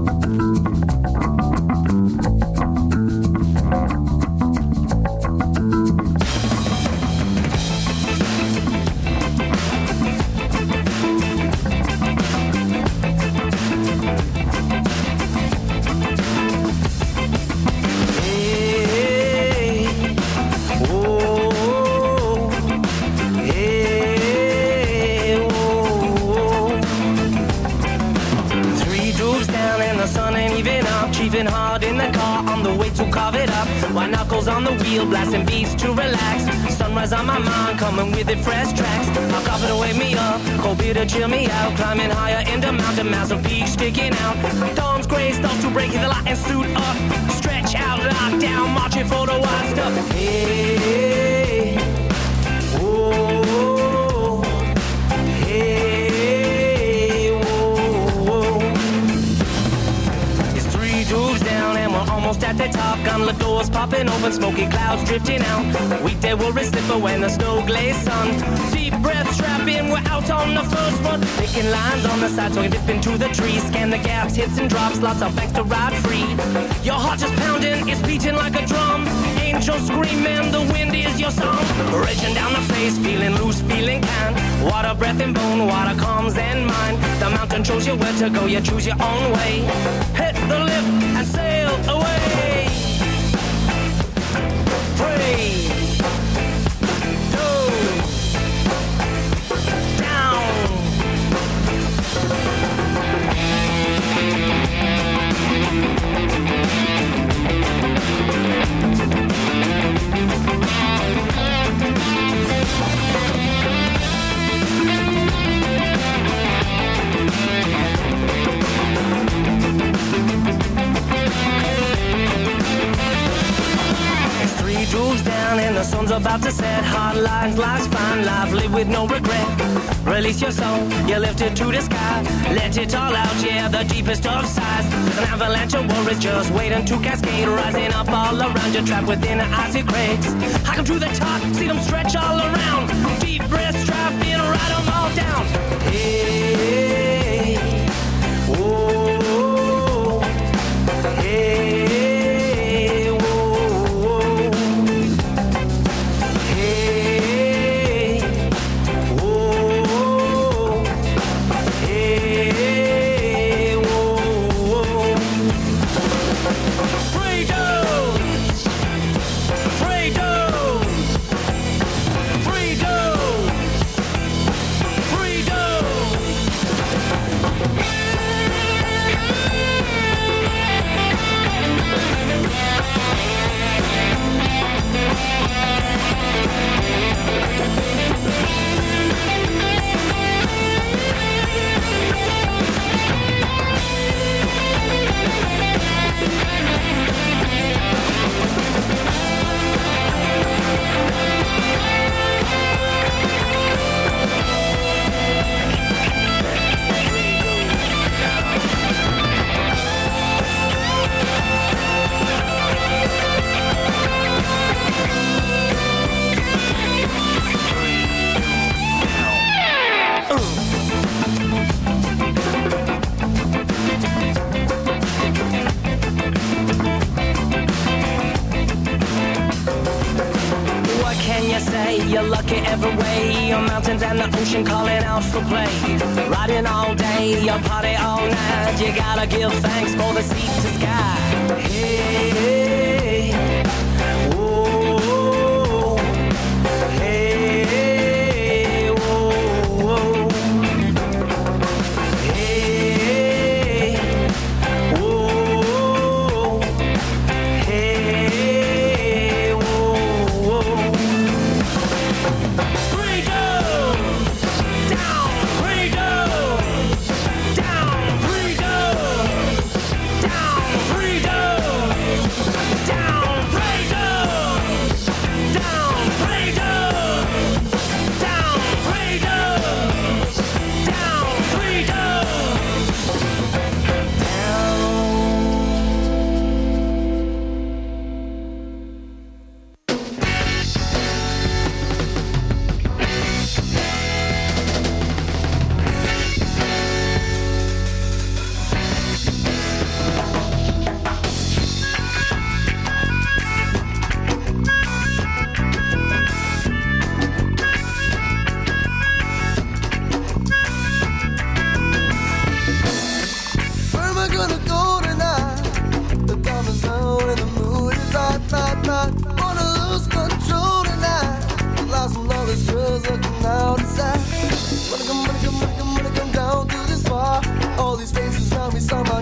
Blasting beats to relax. Sunrise on my mind, coming with it fresh tracks. I'll coffee to wake me up, cold beer to chill me out. Climbing higher into mountain, massive peaks sticking out. Dawn's gray starts to break, the light and suit up. Stretch out, lock down, marching for the wild stuff. Hey, whoa, hey, whoa. It's 3 dudes down and we're almost at the top. Gun the doors popping open, smoky clouds drifting out. Weekday we're a slipper when the snow glazed sun. Deep breath, strap in, we're out on the first one. Picking lines on the side so we can dip into the trees. Scan the gaps, hits and drops, lots of banks to ride free. Your heart just pounding, it's beating like a drum. Angels screaming, the wind is your song. Raging down the face, feeling loose, feeling kind. Water, breath and bone, water calms and mind. The mountain shows you where to go, you choose your own way. Hit the lift and sail away. 3, 2, down. Drools down and the sun's about to set. Hard lines, life's fine, life live with no regret. Release your soul, you lift it to the sky. Let it all out, yeah, the deepest of sighs. There's an avalanche of worries just waiting to cascade. Rising up all around you, trapped within the icy crates. Hike them to the top, see them stretch all around. Deep breaths, strap in, ride them all down. Hey, whoa, hey. You're lucky every way. Your mountains and the ocean calling out for play. Riding all day, you party all night. You gotta give thanks for the sea to sky. Hey, whoa, hey, whoa, hey, whoa, hey, whoa.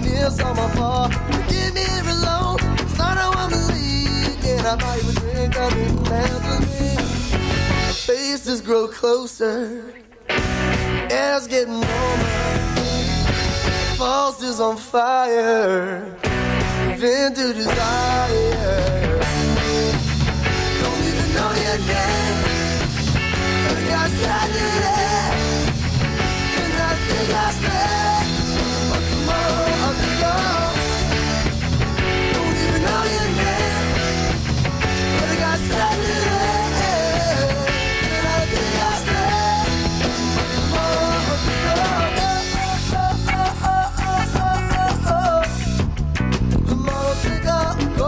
near, some are far. Forgive me if it's alone. It's not how I'm leaving. I might even drink, I didn't handle me. Faces grow closer. Air's getting warmer. Falls is on fire. Into desire. Don't even know your name. But I got started there. And I think I stay. But tomorrow I'll be gone. Don't even know your name. But I got started there. And I think I stay. But tomorrow I'll be gone. Tomorrow think I'll go.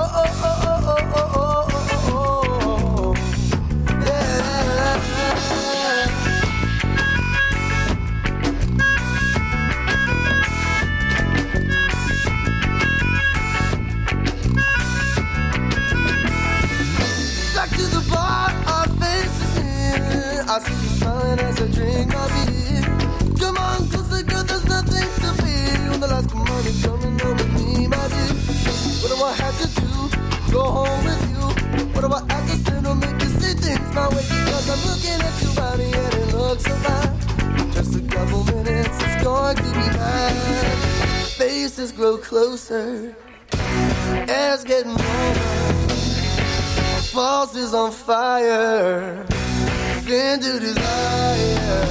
I see you smiling as I drink my beer. Come on, closer, girl, there's nothing to fear. On the last money coming home with me, my dear. What do I have to do? Go home with you. What do I have to say to make you see things my way? Because I'm looking at your body and it looks so fine. Just a couple minutes, it's going to be mine. Faces grow closer. Air's getting warmer. Falls is on fire. Into desire.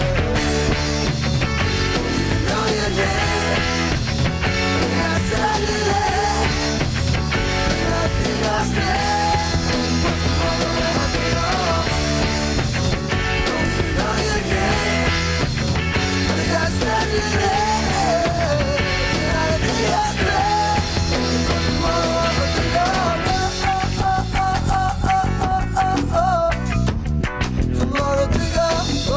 Know your name. I started there. I think I'll stay. Tomorrow I'll be gone. Don't know your name. I think I started there. I think I'll stay. Tomorrow I'll be gone. Tomorrow to go.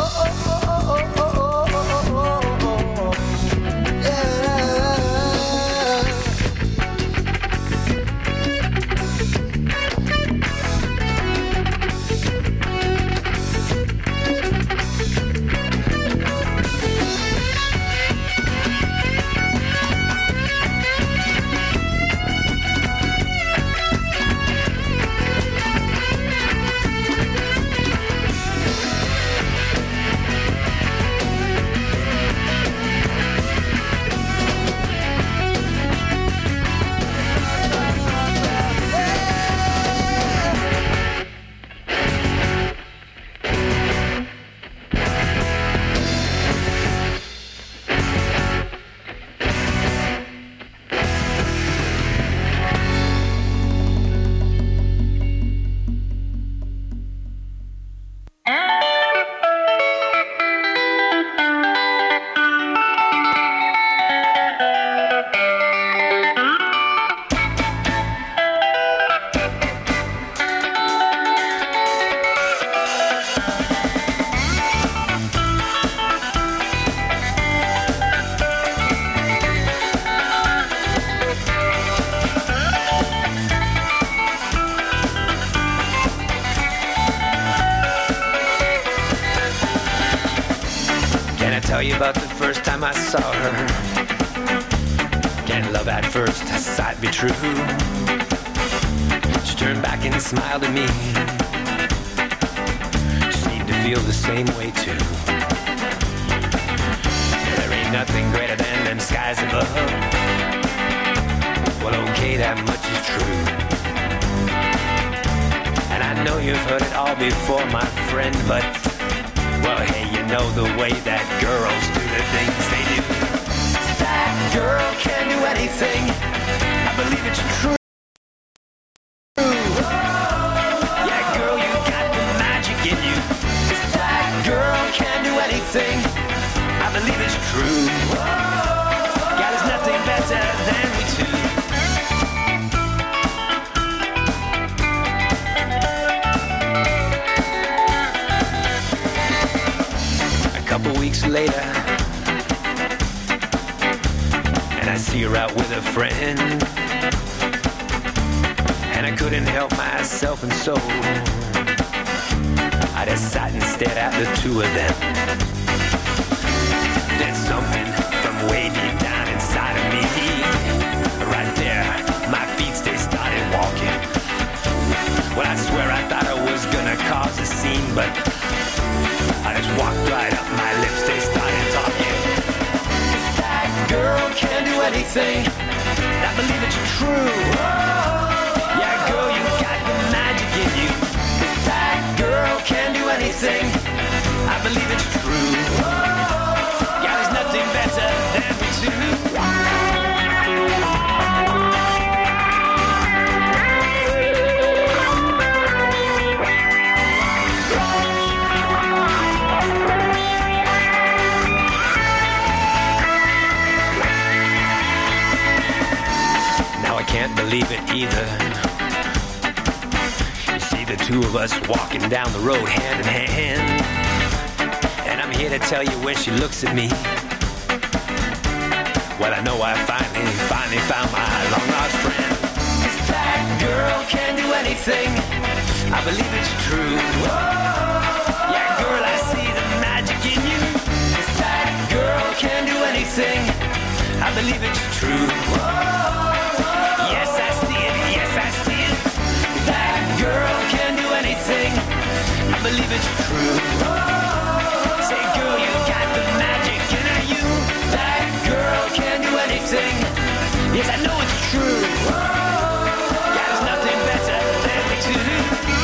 Tell you about the first time I saw her. Can love at first sight be true? She turned back and smiled at me. Seemed to feel the same way too. There ain't nothing greater than them skies above. Well, okay, that much is true. And I know you've heard it all before, my friend, but well, hey, you know the way that girls do the things they do. That girl can do anything. I believe it's true. Yeah, girl, you got the magic in you. That girl can do anything. I believe it's true. Yeah, there's nothing better than we two. Weeks later, and I see her out with a friend, and I couldn't help myself, and so I just sat and stared at the two of them. There's something from way deep down inside of me can't believe it either. You see the two of us walking down the road hand in hand, and I'm here to tell you when she looks at me, well, I know I finally found my long-lost friend. This black girl can do anything, I believe it's true. Whoa. Yeah, girl, I see the magic in you. This black girl can do anything, I believe it's true. Whoa. Yes, I see it, yes, I see it. That girl can do anything, I believe it's true. Whoa. Say, girl, you got the magic in you. That girl can do anything, yes, I know it's true. Whoa. Yeah, there's nothing better than me to do.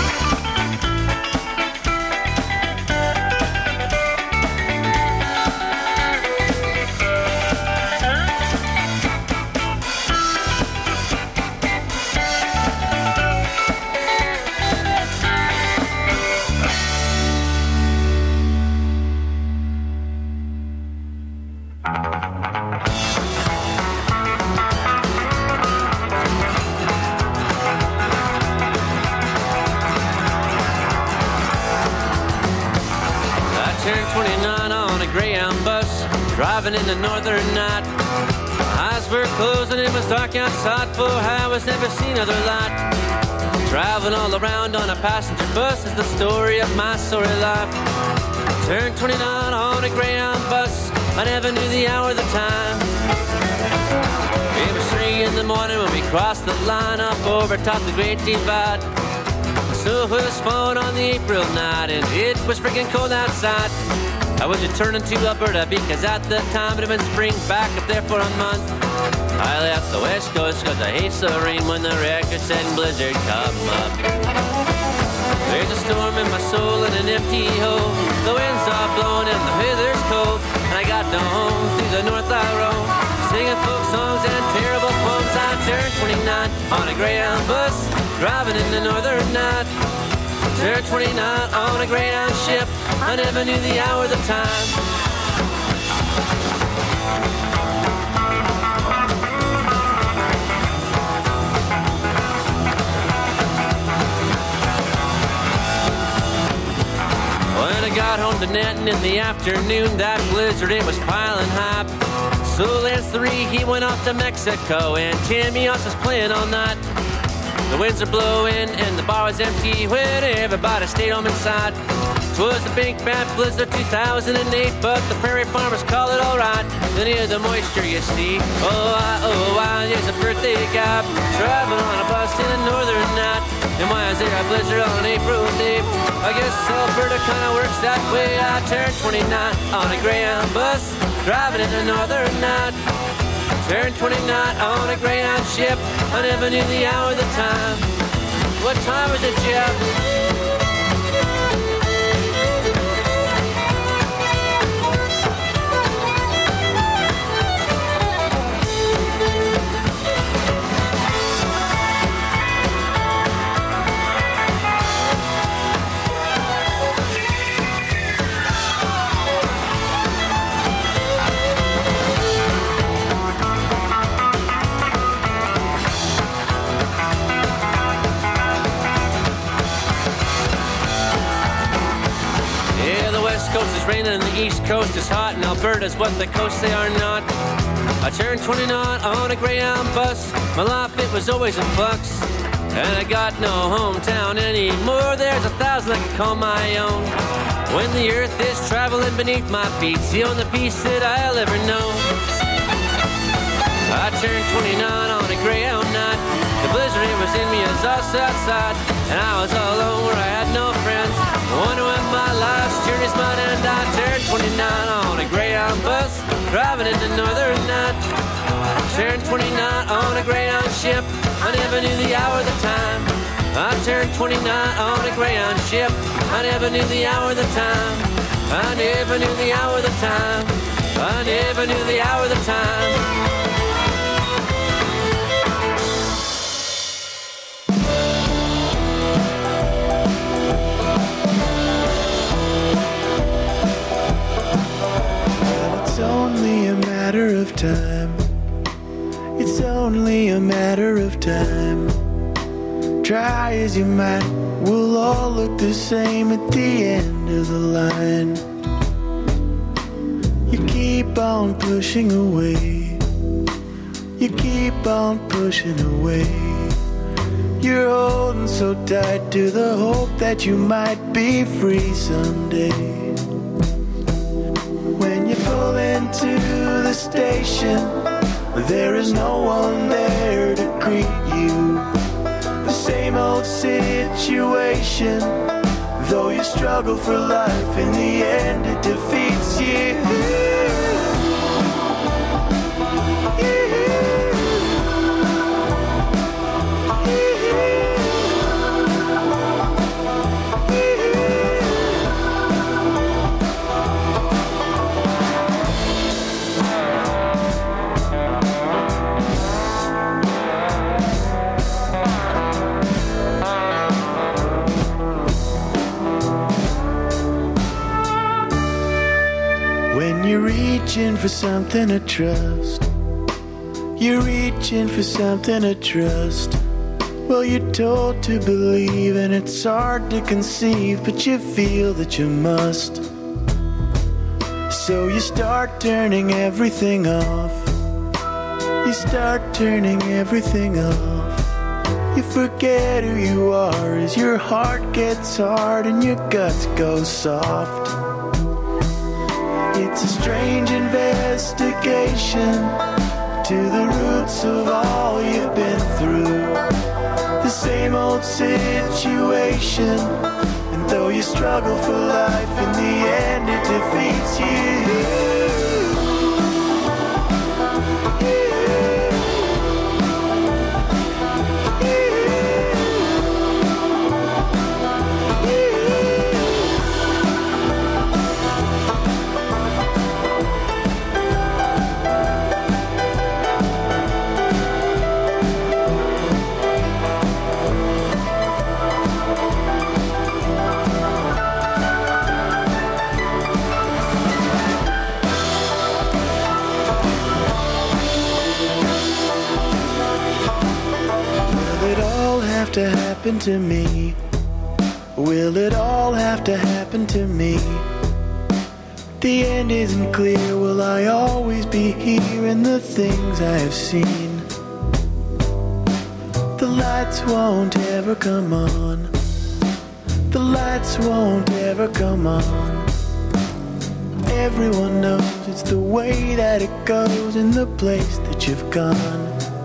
Driving in the northern night, eyes were closed and it was dark outside, for I was never seen other light. Traveling all around on a passenger bus is the story of my sorry life. Turned 29 on a Greyhound bus, I never knew the hour or the time. It was 3 in the morning when we crossed the line up over top the Great Divide. So it was falling on the April night and it was freaking cold outside. I was returning to Alberta because at the time it had been spring back up there for a month. I left the west coast because I hate the rain when the record-setting blizzard come up. There's a storm in my soul and an empty hole. The winds are blowing and the weather's cold, and I got no home through the north I roam, singing folk songs and terrible poems. I turned 29 on a Greyhound bus, driving in the northern night. Turned 29 on a Greyhound ship, I never knew the hour or the time. When I got home to Netton in the afternoon, that blizzard, it was piling high. So Lance 3, he went off to Mexico, and Timmy Oss was playing all night. The winds are blowing and the bar was empty when everybody stayed home inside. 'Twas a big bad blizzard 2008, but the prairie farmers call it alright. They near the moisture, you see. Oh, I, there's a birthday guy driving on a bus in a northern night. And why is there a blizzard on April day? I guess Alberta kinda works that way. I turned 29 on a Greyhound bus, driving in the northern night. Turned 29 on a Greyhound ship, I never knew the hour or the time. What time was it, Jeff? Coast is raining and the East Coast is hot, and Alberta's what the coast they are not. I turned 29 on a Greyhound bus. My life, it was always in flux, and I got no hometown anymore. There's 1,000 I can call my own. When the earth is traveling beneath my feet, it's the only peace that I'll ever know. I turned 29 on a Greyhound night. The blizzard, it was in me as us outside, and I was all alone where I had no friends. Wonder when my life's journey's mine, and I turned 29 on a Greyhound bus, driving in the northern night. Turned 29 on a Greyhound ship, I never knew the hour or the time. I turned 29 on a Greyhound ship, I never knew the hour or the time. I never knew the hour or the time. I never knew the hour or the time. It's only a matter of time. It's only a matter of time. Try as you might, we'll all look the same at the end of the line. You keep on pushing away. You keep on pushing away. You're holding so tight to the hope that you might be free someday. When you pull into the station, there is no one there to greet you. The same old situation, though you struggle for life, in the end it defeats you. You're reaching for something to trust. You're reaching for something to trust. Well, you're told to believe, and it's hard to conceive, but you feel that you must. So you start turning everything off. You start turning everything off. You forget who you are as your heart gets hard and your guts go soft. It's a strange investigation to the roots of all you've been through. The same old situation, and though you struggle for life, in the end it defeats you. To happen to me? Will it all have to happen to me? The end isn't clear. Will I always be here in the things I have seen? The lights won't ever come on. The lights won't ever come on. Everyone knows it's the way that it goes in the place that you've gone.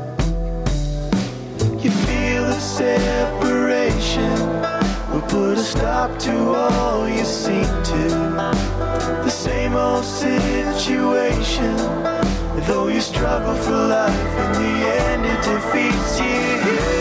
You feel the separation will put a stop to all you seem to. The same old situation, though you struggle for life, in the end it defeats you.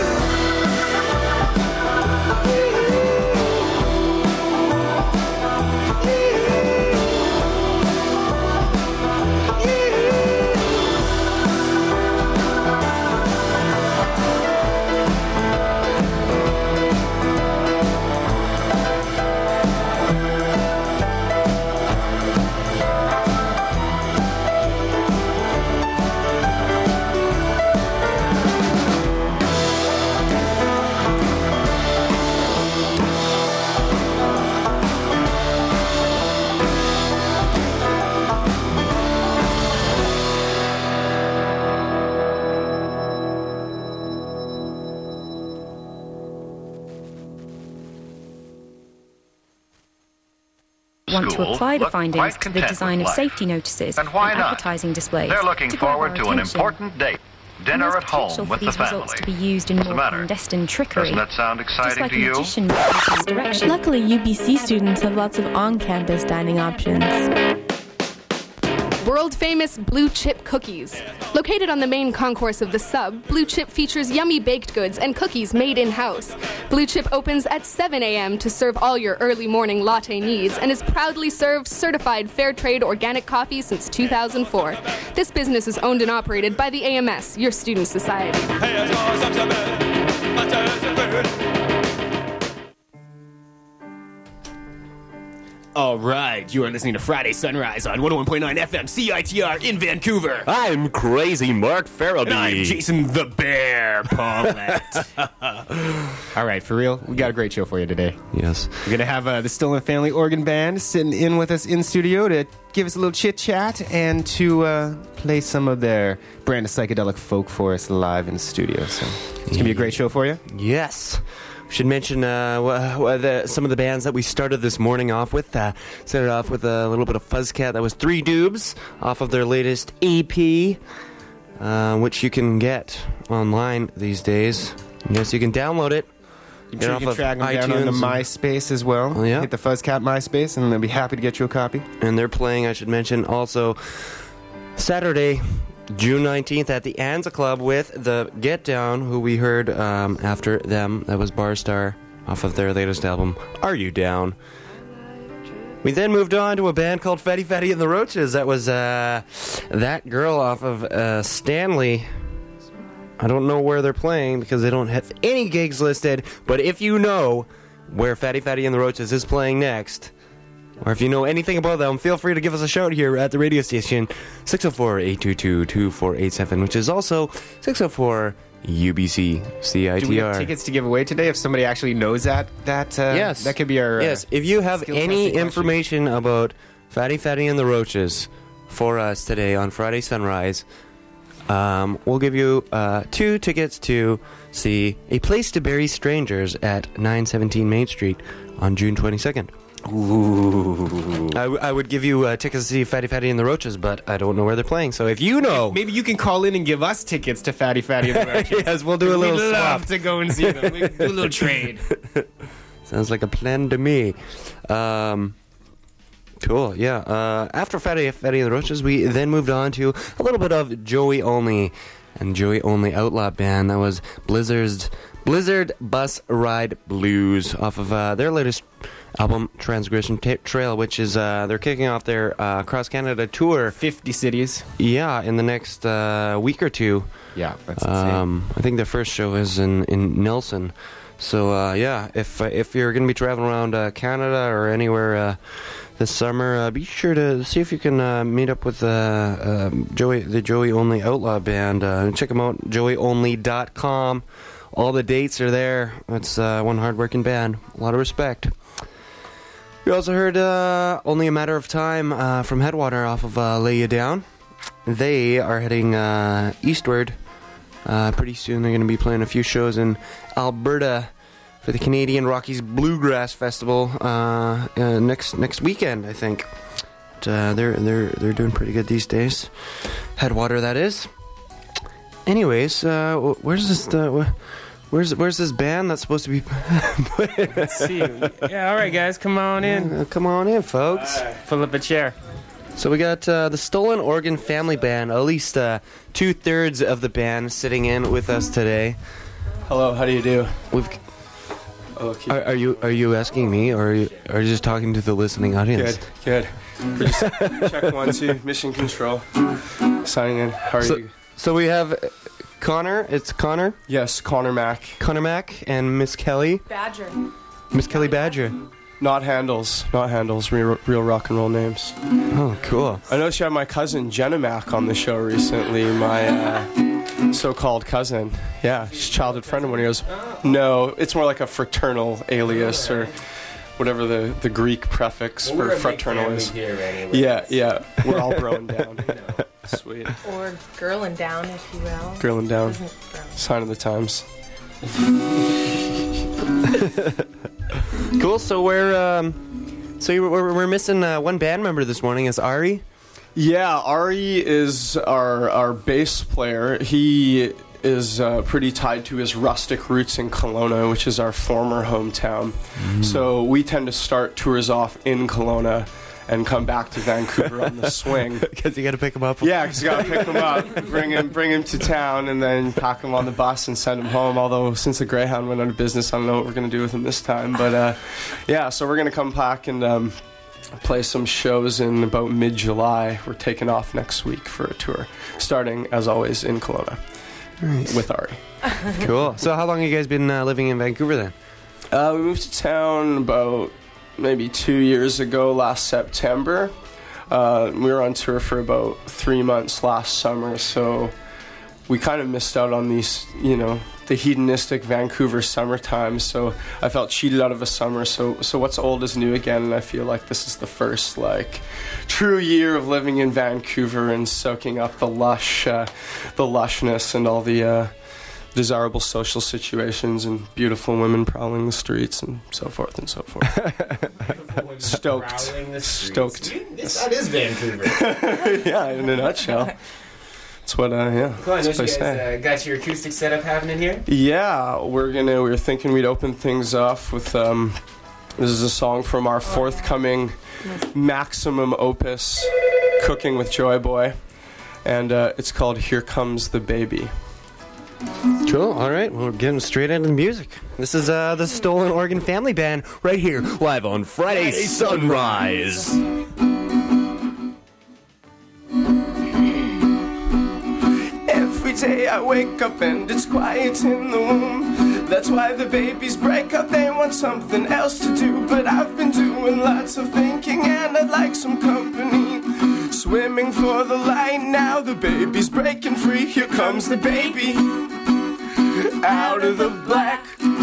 Want to apply the findings to the design of safety notices and advertising displays. They're looking forward to an important date. Dinner at home with the family. To be used in more clandestine trickery. Doesn't that sound exciting like to you? Luckily, UBC students have lots of on-campus dining options. World-famous Blue Chip cookies. Located on the main concourse of the Sub, Blue Chip features yummy baked goods and cookies made in-house. Blue Chip opens at 7 a.m. to serve all your early morning latte needs and is proudly served certified fair trade organic coffee since 2004. This business is owned and operated by the AMS, your student society. All right, you are listening to Friday Sunrise on 101.9 FM CITR in Vancouver. I'm Crazy Mark Farabee. And I'm Jason the Bear Paulette. All right, for real, we got a great show for you today. Yes. We're going to have the Stolen Family Organ Band sitting in with us in studio to give us a little chit-chat and to play some of their brand of psychedelic folk for us live in studio. So it's going to be a great show for you. Yes. We should mention some of the bands that we started this morning off with. Started off with a little bit of Fuzzcat. That was Three Dubs off of their latest EP, which you can get online these days. Yes, you can download it. You can track them down on the MySpace as well. Oh, yeah. Hit the Fuzzcat MySpace, and they'll be happy to get you a copy. And they're playing, I should mention, also Saturday, June 19th at the Anza Club with the Get Down, who we heard after them. That was Barstar off of their latest album, Are You Down? We then moved on to a band called Fatty Fatty and the Roaches. That was That Girl off of Stanley. I don't know where they're playing because they don't have any gigs listed, but if you know where Fatty Fatty and the Roaches is playing next, or if you know anything about them, feel free to give us a shout here at the radio station, 604-822-2487, which is also 604-UBC-CITR. Do we have tickets to give away today if somebody actually knows that? Yes. That could be our... yes, if you have any information about Fatty Fatty and the Roaches for us today on Friday Sunrise, we'll give you 2 tickets to see A Place to Bury Strangers at 917 Main Street on June 22nd. Ooh. I would give you tickets to see Fatty Fatty and the Roaches, but I don't know where they're playing. So if you know... Maybe you can call in and give us tickets to Fatty Fatty and the Roaches. Yes, we'll do a little swap. We'd love to go and see them. We'll do a little trade. Sounds like a plan to me. Cool, yeah. After Fatty Fatty and the Roaches, we then moved on to a little bit of Joey Only and Joey Only Outlaw Band. That was Blizzard Bus Ride Blues off of their latest album, Transgression Trail, which is they're kicking off their Cross Canada tour. 50 cities. Yeah, in the next week or two. Yeah, that's insane. I think their first show is in Nelson. So, yeah, if you're going to be traveling around Canada or anywhere this summer, be sure to see if you can meet up with the Joey Only Outlaw Band. Check them out, joeyonly.com. All the dates are there. It's one hard-working band. A lot of respect. We also heard Only a Matter of Time from Headwater off of Lay You Down. They are heading eastward. Pretty soon they're going to be playing a few shows in Alberta for the Canadian Rockies Bluegrass Festival next weekend, I think. But, they're doing pretty good these days. Headwater, that is. Anyways, where's this band that's supposed to be? Let's see. Yeah, all right, guys, come on in. Come on in, folks. Pull up a chair. So we got the Stolen Organ Family Band, at least 2/3 of the band sitting in with us today. Hello, how do you do? Are you asking me, or are you just talking to the listening audience? Good. We're just check 1, 2, mission control. Signing in. How are you? So we have Connor. It's Connor? Yes, Connor Mack. Connor Mack and Miss Kelly. Badger. Miss Kelly Badger. Not handles. Real rock and roll names. Oh, cool. I noticed you had my cousin Jenna Mack on the show recently. My so-called cousin. Yeah, she's a childhood friend of mine. He goes, no, it's more like a fraternal alias or whatever the Greek prefix for fraternal is. Yeah. We're all broing down. Sweet. Or girling down, if you will. Girling down. Sign of the times. Cool. So we're missing one band member this morning. Is Ari? Yeah, Ari is our bass player. He is pretty tied to his rustic roots in Kelowna, which is our former hometown. So we tend to start tours off in Kelowna and come back to Vancouver on the swing. Because you got to pick him up. Yeah, because you got to pick him up, bring him to town, and then pack him on the bus and send him home. Although since the Greyhound went out of business, I don't know what we're going to do with him this time. But yeah, so we're going to come back and play some shows in about mid-July. We're taking off next week for a tour, starting as always in Kelowna. Nice. With Ari. Cool. So how long have you guys been living in Vancouver then? We moved to town about maybe 2 years ago, last September. We were on tour for about 3 months last summer, so we kind of missed out on these, the hedonistic Vancouver summertime. So I felt cheated out of a summer. So what's old is new again, and I feel like this is the first true year of living in Vancouver and soaking up the lushness and all the desirable social situations and beautiful women prowling the streets and so forth and so forth. Stoked. That is Vancouver. Yeah, in a nutshell. That's what, yeah. Cool, I know you guys got your acoustic setup happening here. Yeah, we were thinking we'd open things off with, this is a song from our forthcoming maximum opus, Cooking with Joy Boy, and it's called Here Comes the Baby. Cool. All right. We're getting straight into the music. This is the Stolen Oregon Family Band right here, live on Friday Sunrise. Every day I wake up and it's quiet in the womb. That's why the babies break up. They want something else to do, but I've been doing lots of thinking and I'd like some company. Swimming for the light, now the baby's breaking free. Here comes the baby, out of the black,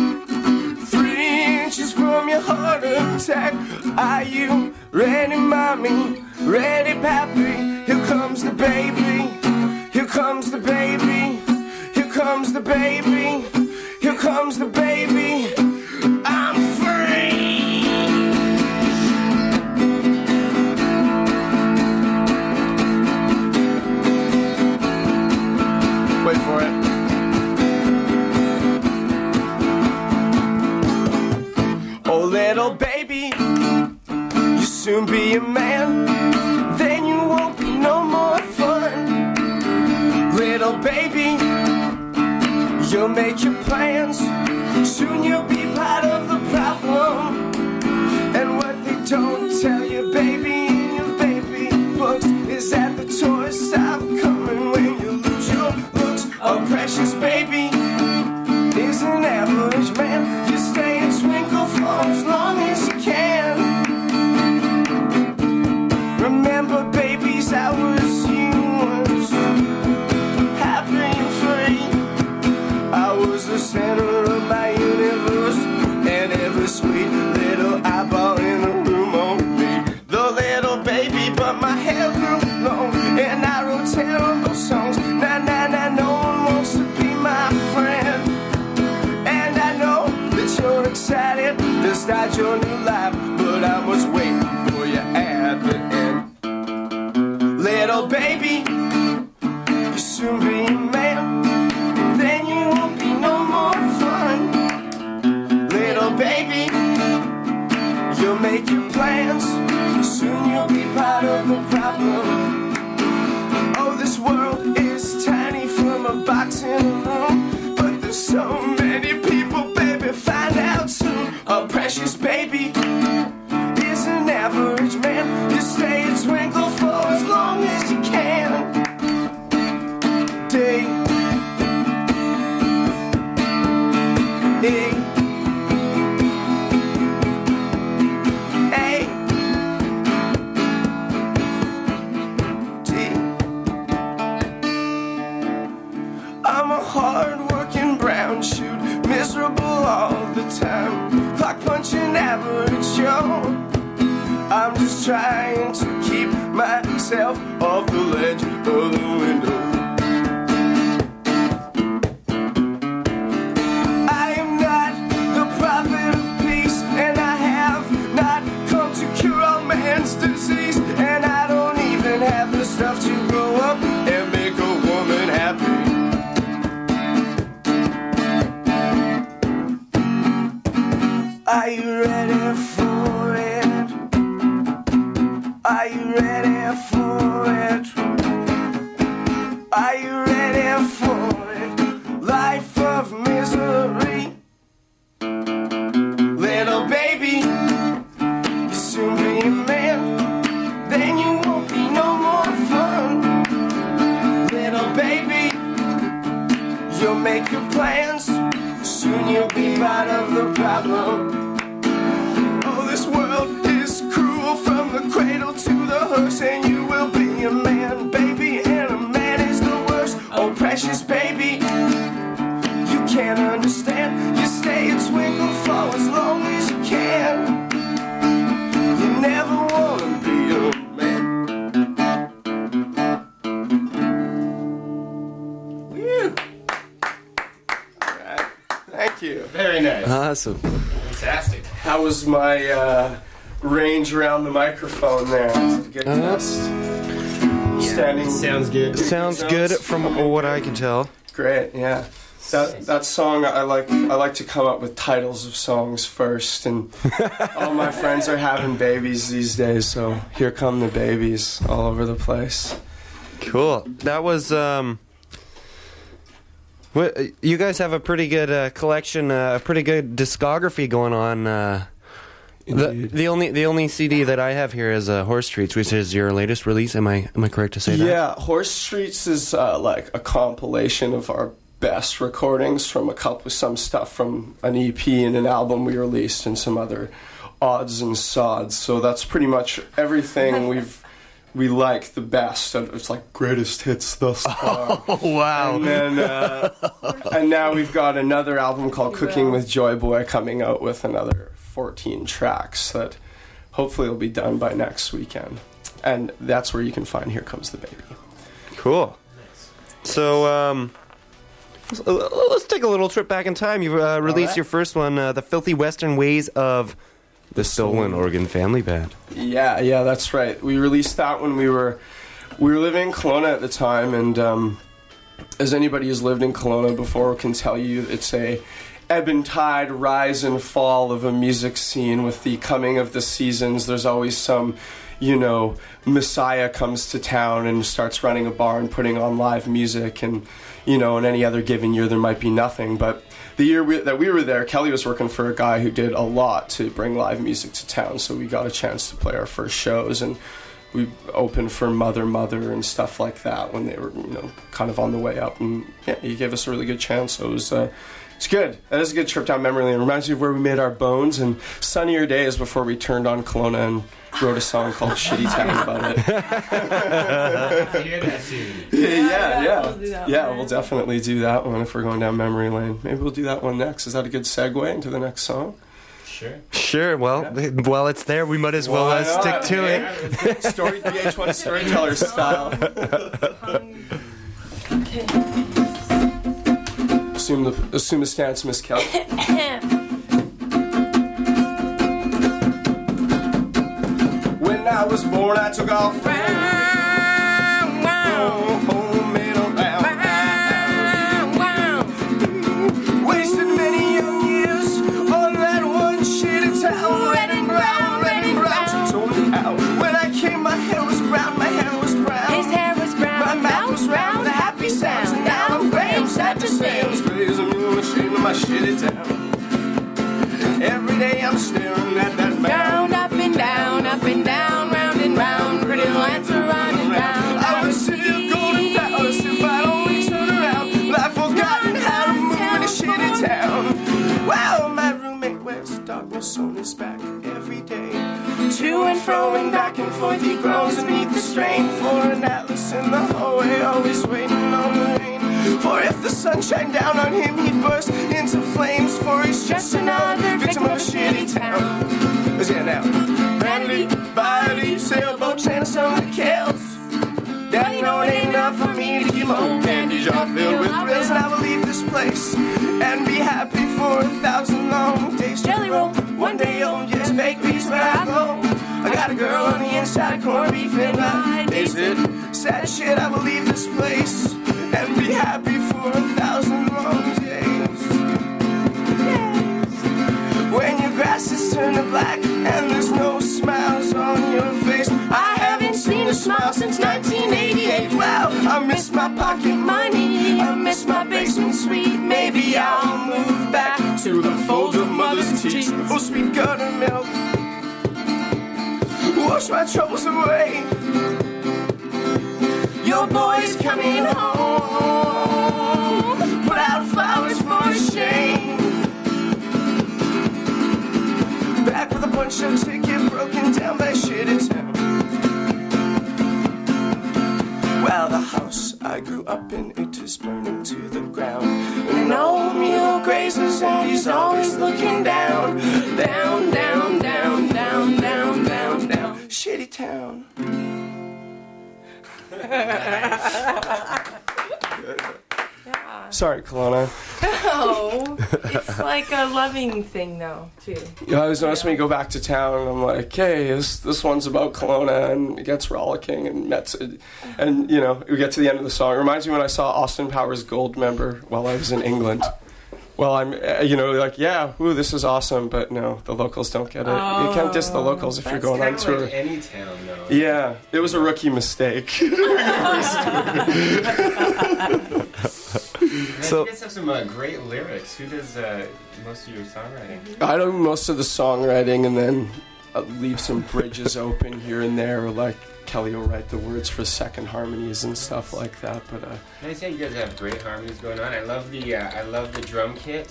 3 inches from your heart attack. Are you ready, mommy? Ready, pappy? Here comes the baby, here comes the baby, here comes the baby, here comes the baby. I'm free. Wait for it. Oh, little baby, you'll soon be a man. Then you won't be no more fun. Little baby, you'll make your plans. Soon you'll be part of the problem. And what they don't tell you, baby, in your baby books, is that the toys stop coming when you lose your looks. Oh, precious baby is an average man. You stay and twinkle for as long as you can. Remember, babies, I was you once, happy and free. I was the center of my universe, and every sweet little eyeball in the room on me. The little baby, but my hair grew long, and I wrote terrible songs. Nah, no one wants to be my friend. And I know that you're excited to start your new life, but I was waiting for you at the end. Little baby, you'll soon be a man. Then you won't be no more fun. Little baby, you'll make your plans. Soon you'll be part of the problem. Oh, this world is tiny from a box in a room, but there's so many people, baby, find out soon. A precious baby is an average man. You stay and twinkle for as long as you can. Day, day, hey, day. I'm a hard-working brown shoot, miserable all the time, clock punching average Joe. I'm just trying to keep myself off the ledge of the window. I am not the prophet of peace, and I have not come to cure all man's disease, and I don't even have the stuff to grow up and make a woman happy. Are you ready for it? Are you ready for it? Are you ready for it? Life of misery. Little baby, you'll soon be a man. Then you won't be no more fun. Little baby, you'll make your plans. Soon you'll be part of the problem. Oh, this world the cradle to the hearse, and you will be a man, baby. And a man is the worst. Oh, precious baby, you can't understand. You stay a twinkle for as long as you can. You never wanna be a man. Woo! All right. Thank you. Very nice. Awesome. Fantastic. How was my range around the microphone there? Is it good? Standing. Sounds good. Sounds good from what I can tell. Great, yeah. That song, I like to come up with titles of songs first, and all my friends are having babies these days, so here come the babies all over the place. Cool. That was you guys have a pretty good collection, a pretty good discography going on. The only CD that I have here is Horse Streets, which is your latest release. Am I correct to say that? Yeah, Horse Streets is like a compilation of our best recordings from some stuff from an EP and an album we released, and some other odds and sods. So that's pretty much everything we like the best. It's like greatest hits thus far. Oh, wow. And then and now we've got another album called Cooking with Joy Boy coming out with another 14 tracks that hopefully will be done by next weekend. And that's where you can find Here Comes the Baby. Cool. So let's take a little trip back in time. You released your first one, The Filthy Western Ways of the Stolen Organ Family Band. Yeah, that's right. We released that when we were living in Kelowna at the time, and as anybody who's lived in Kelowna before can tell you, it's a ebb and tide, rise and fall of a music scene. With the coming of the seasons, there's always some, Messiah comes to town and starts running a bar and putting on live music, and in any other given year there might be nothing. But the year that we were there, Kelly was working for a guy who did a lot to bring live music to town, so we got a chance to play our first shows, and we opened for Mother and stuff like that when they were, kind of on the way up, and yeah, he gave us a really good chance. So it was it's good. That is a good trip down memory lane. It reminds me of where we made our bones and sunnier days before we turned on Kelowna and wrote a song called Shitty Town about it. Yeah, we'll definitely do that one if we're going down memory lane. Maybe we'll do that one next. Is that a good segue into the next song? Sure. Well, while it's there, we might as well stick to it. Story VH1 storyteller style. Okay. Assume a stance, Miss Kelly. When I was born, I took off. Wasted many young years on that one shitty town. Red and brown, told me out. When I came, my hair was brown, His hair was brown, my mouth was round with a happy sound. And now I'm gray, I'm sad to say. I'm straight as a mule, ashamed of my shitty town. Every day I'm staring at that mound. Up and down, round and round. Pretty lights are running round. I would see a golden palace if I'd only turn around. But I've forgotten how to move in a shitty town. Wow, my roommate wears the darkness on his back every day. To and fro and back and forth he grows beneath the strain. For an atlas in the hallway, always waiting on the rain. For if the sun shined down on him, he'd burst into flames. For he's just another victim of a shitty town. Yeah, now. Vanity, vanity, sailboats and some of the kills. Daddy, no, it ain't enough for me to keep my old candy jar filled with thrills. And I will leave this place and be happy for 1,000 long days. Jelly roll, one day old, yes, bakeries where I go. I got a girl on the inside, corned beef in my days. Sad shit, I will leave this place and be happy for 1,000 long days. When your grass is turned to black and there's no smiles on your face. I haven't seen a smile since 1988. Wow, I miss my pocket money, I miss my basement suite. Maybe I'll move back to the folds of mother's teeth. Oh, sweet gutter milk, wash my troubles away. Your boy's coming home. Put out flowers for shame. Back with a bunch of ticket broken down by shitty town. faces and he's always looking down. Down, down, down, down, down, down, down. Shitty town. Yeah. Sorry, Kelowna. No, it's like a loving thing, though, too. I always notice when you go back to town, and I'm like, hey, this one's about Kelowna, and it gets rollicking, and you know, we get to the end of the song. It reminds me when I saw Austin Powers Goldmember while I was in England. Well, I'm, you know, like, yeah, ooh, this is awesome, but no, the locals don't get it. You can't diss the locals if you're going on tour. Like any town, though. Yeah, it was a rookie mistake. So you guys have some great lyrics. Who does most of your songwriting? I do most of the songwriting, and then leave some bridges open here and there, like Kelly will write the words for second harmonies and stuff like that. But can I say you guys have great harmonies going on? I love the drum kit.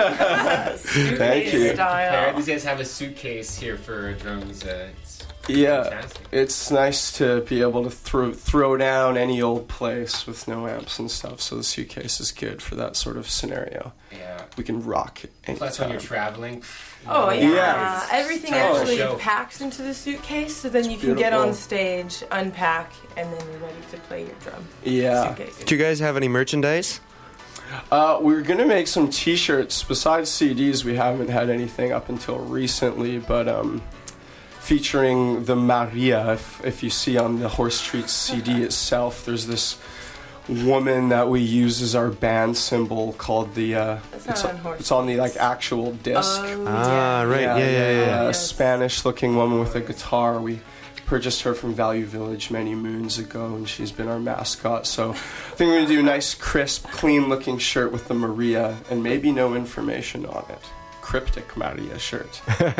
Thank you. These guys have a suitcase here for drums. Yeah, fantastic. It's nice to be able to throw down any old place with no amps and stuff, so the suitcase is good for that sort of scenario. Yeah. We can rock it. Plus when you're traveling. Oh, yeah. Yeah. Everything actually packs into the suitcase, so then you can get on stage, unpack, and then you're ready to play your drum. Yeah. Suitcase. Do you guys have any merchandise? We're going to make some t-shirts. Besides CDs, we haven't had anything up until recently, but featuring the Maria. If you see on the Horse Treats CD itself, there's this woman that we use as our band symbol called the it's on the like actual disc. Right. Yeah. A Spanish looking woman with a guitar. We purchased her from Value Village many moons ago, and she's been our mascot. So I think we're gonna do a nice crisp clean looking shirt with the Maria and maybe no information on it. Cryptic Maria shirt.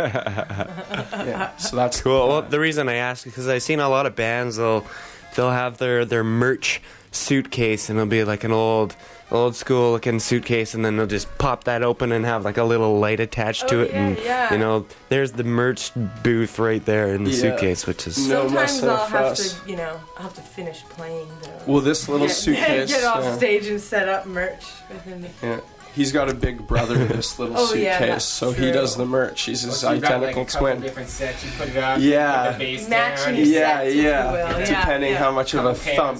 Yeah, so that's cool. Well, the reason I ask is because I've seen a lot of bands, they'll have their merch suitcase, and it'll be like an old school looking suitcase, and then they'll just pop that open and have like a little light attached to it, and you know, there's the merch booth right there in the suitcase, which is sometimes I'll have to, you know, I'll have to finish playing though. Well, this little suitcase, get off stage and set up merch within the He's got a big brother in this little suitcase, so he does the merch. He's his identical twin. Different sets, you put it up, yeah, put the bass matching down. Yeah. Depending how much of a thump,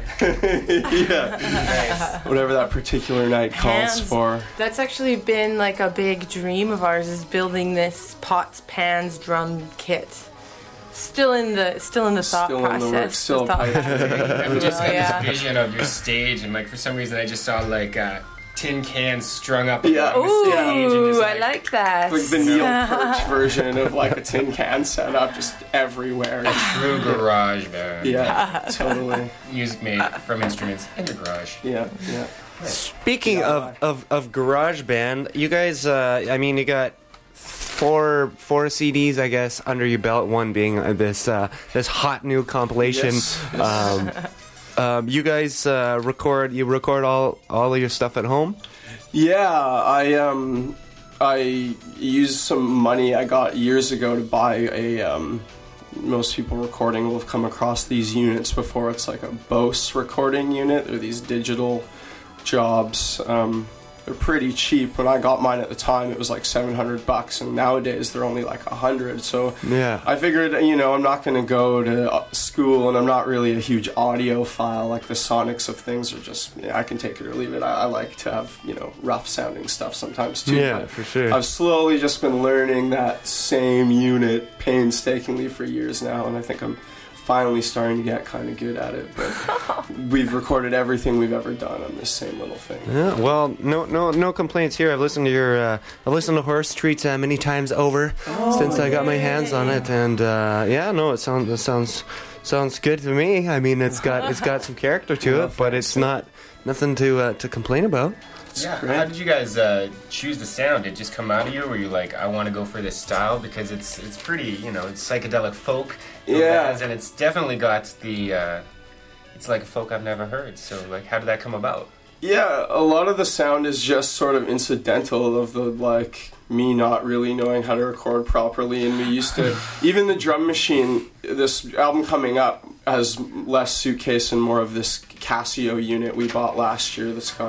whatever that particular night calls for. That's actually been like a big dream of ours, is building this pots, pans, drum kit. Still in the thought process. Still I just got this vision of your stage, and like for some reason I just saw like tin cans strung up along the stage. And just, I like that. Like the Neil Peart version of like a tin can setup just everywhere. A true garage band. Yeah, totally. Music made from instruments in the garage. Yeah. Speaking of garage band, you guys, I mean, you got four CDs, I guess, under your belt. One being this hot new compilation. Yes. You guys record all of your stuff at home? Yeah, I used some money I got years ago to buy a. Most people recording will have come across these units before. It's like a Bose recording unit. They're these digital jobs. They're pretty cheap. When I got mine at the time, it was like $700, and nowadays they're only like $100. So I figured, you know, I'm not going to go to school, and I'm not really a huge audiophile. Like the sonics of things are just, I can take it or leave it. I like to have, you know, rough sounding stuff sometimes too. Yeah, for sure. I've slowly just been learning that same unit painstakingly for years now, and I think I'm finally starting to get kind of good at it, but we've recorded everything we've ever done on this same little thing. Yeah, well, no complaints here. I've listened to Horse Treats many times over since I got my hands on it, and it sounds good to me. I mean, it's got some character to it, but it's nothing to complain about. Yeah, how did you guys choose the sound? Did it just come out of you, or were you like, I want to go for this style? Because it's pretty, you know, it's psychedelic folk. Yeah. And it's definitely got the, it's like a folk I've never heard. So, like, how did that come about? Yeah, a lot of the sound is just sort of incidental of the, like, me not really knowing how to record properly. And we used to, even the drum machine, this album coming up has less suitcase and more of this Casio unit we bought last year that's got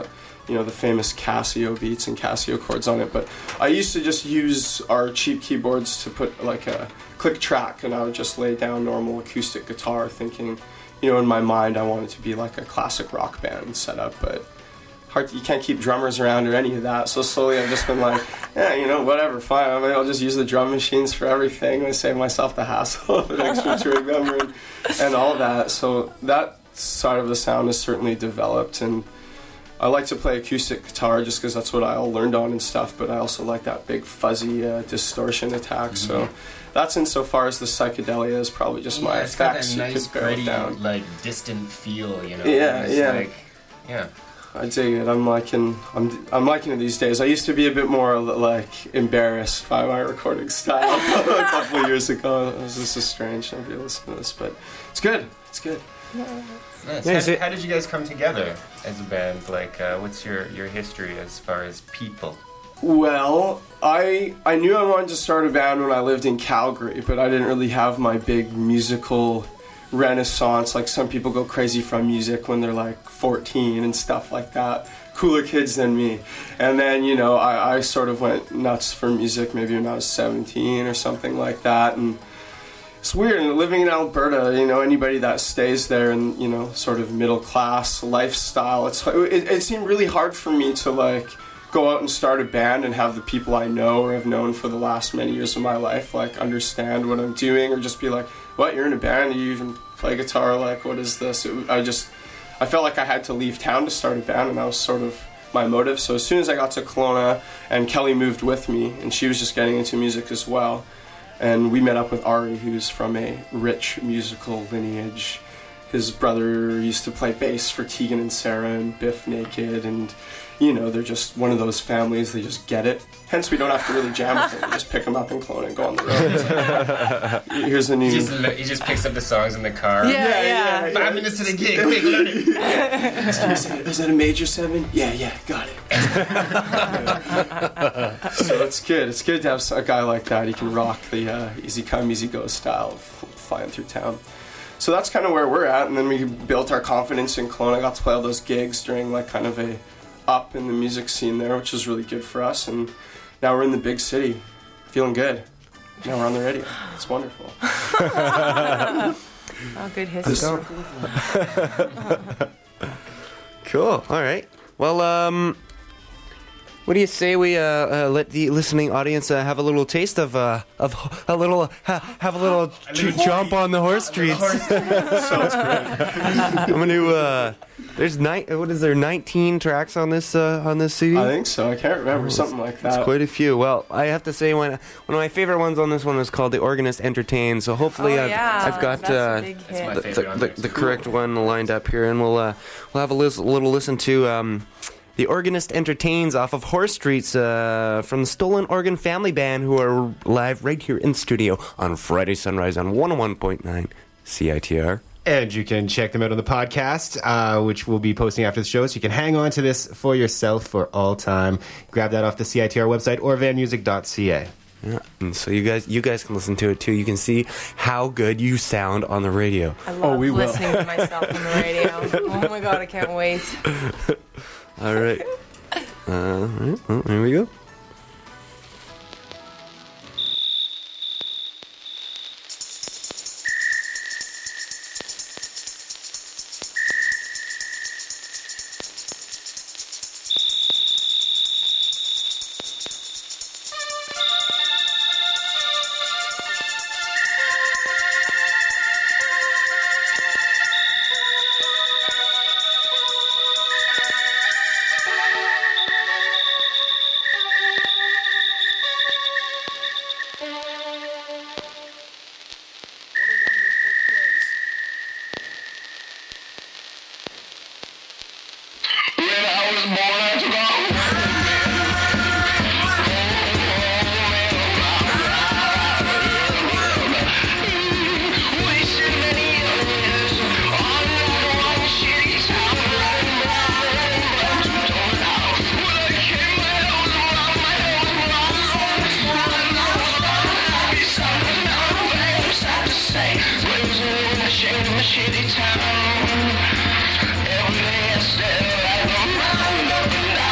the famous Casio beats and Casio chords on it. But I used to just use our cheap keyboards to put like a click track, and I would just lay down normal acoustic guitar thinking, in my mind I want it to be like a classic rock band setup, but you can't keep drummers around or any of that. So slowly I've just been like, whatever, fine. I mean, I'll just use the drum machines for everything. I save myself the hassle of an extra trig number and all that. So that side of the sound has certainly developed, and I like to play acoustic guitar just because that's what I all learned on and stuff, but I also like that big fuzzy distortion attack. Mm-hmm. So that's insofar as the psychedelia is probably just my effects. It's got a nice, gritty, like distant feel, Yeah. I dig it. I'm liking it these days. I used to be a bit more like embarrassed by my recording style a couple of years ago. This is strange. Nobody listen to this, but it's good. It's good. Nice. How did you guys come together as a band? Like, what's your history as far as people? Well, I knew I wanted to start a band when I lived in Calgary, but I didn't really have my big musical renaissance. Like some people go crazy from music when they're like 14 and stuff like that. Cooler kids than me. And then, I sort of went nuts for music maybe when I was 17 or something like that. And it's weird, and living in Alberta, anybody that stays there and, sort of middle class lifestyle, it seemed really hard for me to like go out and start a band and have the people I know or have known for the last many years of my life like understand what I'm doing, or just be like, what, you're in a band, you even play guitar, like what is this? I felt like I had to leave town to start a band, and that was sort of my motive. So as soon as I got to Kelowna, and Kelly moved with me, and she was just getting into music as well, and we met up with Ari, who's from a rich musical lineage. His brother used to play bass for Tegan and Sarah and Biff Naked, and they're just one of those families, they just get it. Hence, we don't have to really jam with them. We just pick them up in Kelowna and go on the road. Here's a new... He just picks up the songs in the car. Yeah. 5 minutes to the gig. Quick, learn it. Is that a major 7? Yeah, got it. So it's good. It's good to have a guy like that. He can rock the easy come, easy go style of flying through town. So that's kind of where we're at, and then we built our confidence in Kelowna. I got to play all those gigs during like kind of a up in the music scene there, which is really good for us, and now we're in the big city, feeling good. Now we're on the radio. It's wonderful. Oh, good history. Cool. All right. Well, what do you say we let the listening audience have a little taste of a little jump on the horse streets? Sounds great. I'm gonna. There's 19 tracks on this CD? I think so. I can't remember, something like that. It's quite a few. Well, I have to say one of my favorite ones on this one is called "The Organist Entertains." So hopefully I've got the correct one lined up here, and we'll have a little listen to. The Organist Entertains off of Horse Streets from the Stolen Organ Family Band, who are live right here in studio on Friday Sunrise on 101.9 CITR. And you can check them out on the podcast, which we'll be posting after the show, so you can hang on to this for yourself for all time. Grab that off the CITR website or vanmusic.ca. Yeah, and so you guys can listen to it too. You can see how good you sound on the radio. I love listening to myself on the radio. Oh my god, I can't wait. All right. Well, here we go. Shitty town. Every day I said I don't mind.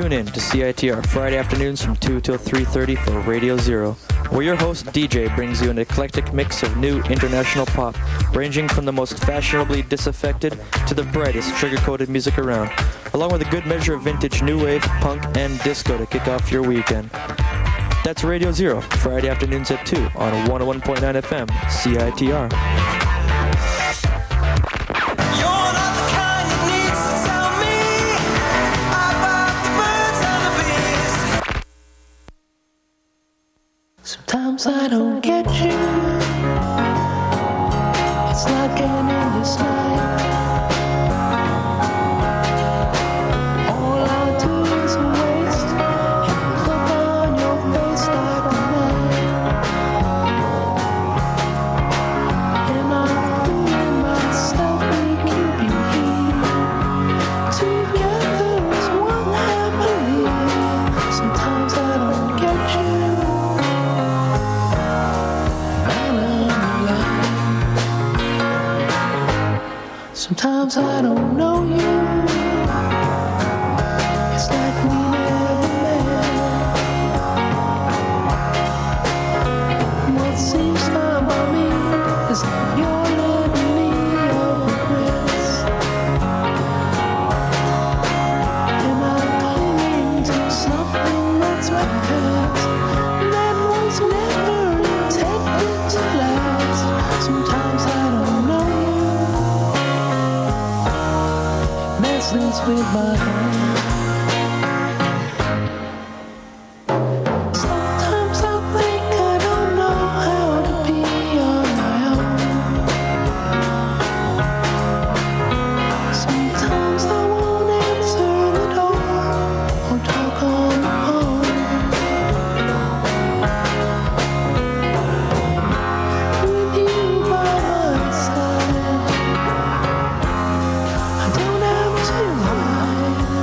tune in to CITR Friday afternoons from 2 till 3:30 for Radio Zero, where your host DJ brings you an eclectic mix of new international pop, ranging from the most fashionably disaffected to the brightest sugar-coated music around, along with a good measure of vintage new wave, punk, and disco to kick off your weekend. That's Radio Zero, Friday afternoons at 2 on 101.9 FM, CITR. Sometimes I don't get you. It's like an endless night. All I do is waste. And the look on your face like a night. And I'm fooling myself. We can be together as one happily. Sometimes I don't get you. Sometimes I don't know you. It's like we never met. What seems fine by me is your litany of regrets. Am I clinging to something that's past that was never intended to last? Sometimes I don't know you. Messes with my heart. Sometimes I think I don't know how to be on my own. Sometimes I won't answer the door or talk on the phone. With you by my side, I don't have to hide.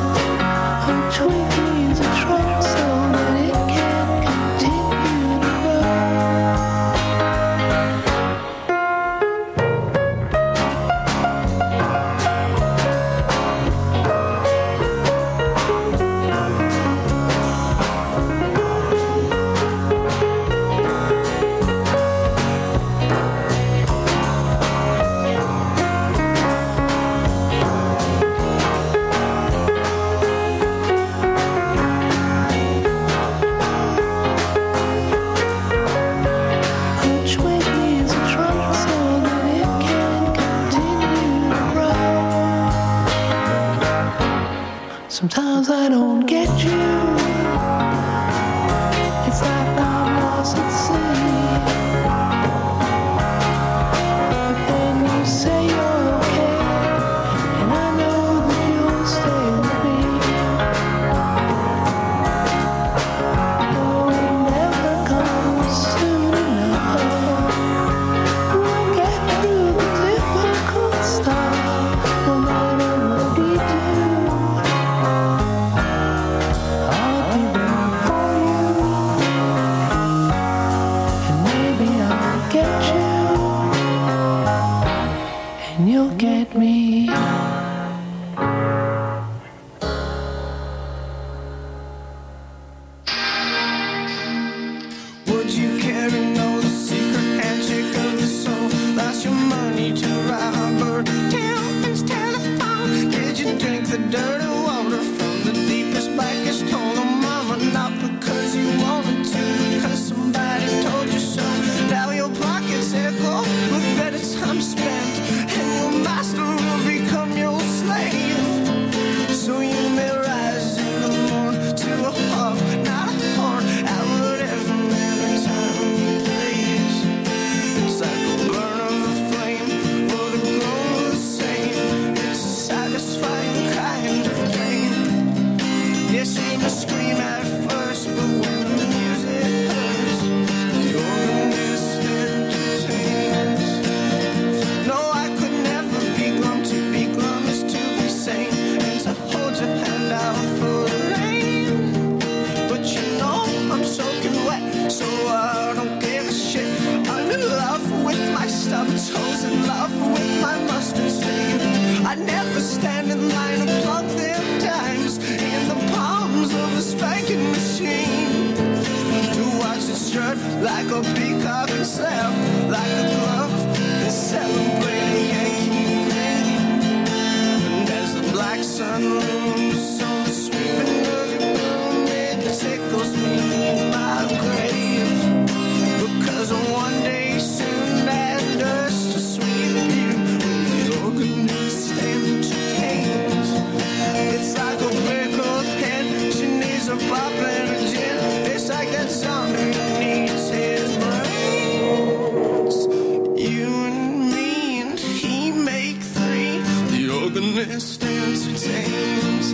like a peacock and slap, like a glove and celebrate a Yankee game. And as the black sun looms on the sweeping of your moon, it tickles me in my grave. Because one day soon that dust to sweep you, the organist entertains. It's like a pickled hen, she needs a pop and a gin. It's like that zombie needs his brains. You and me and he make three, the organist entertains.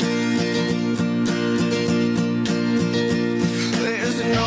There's no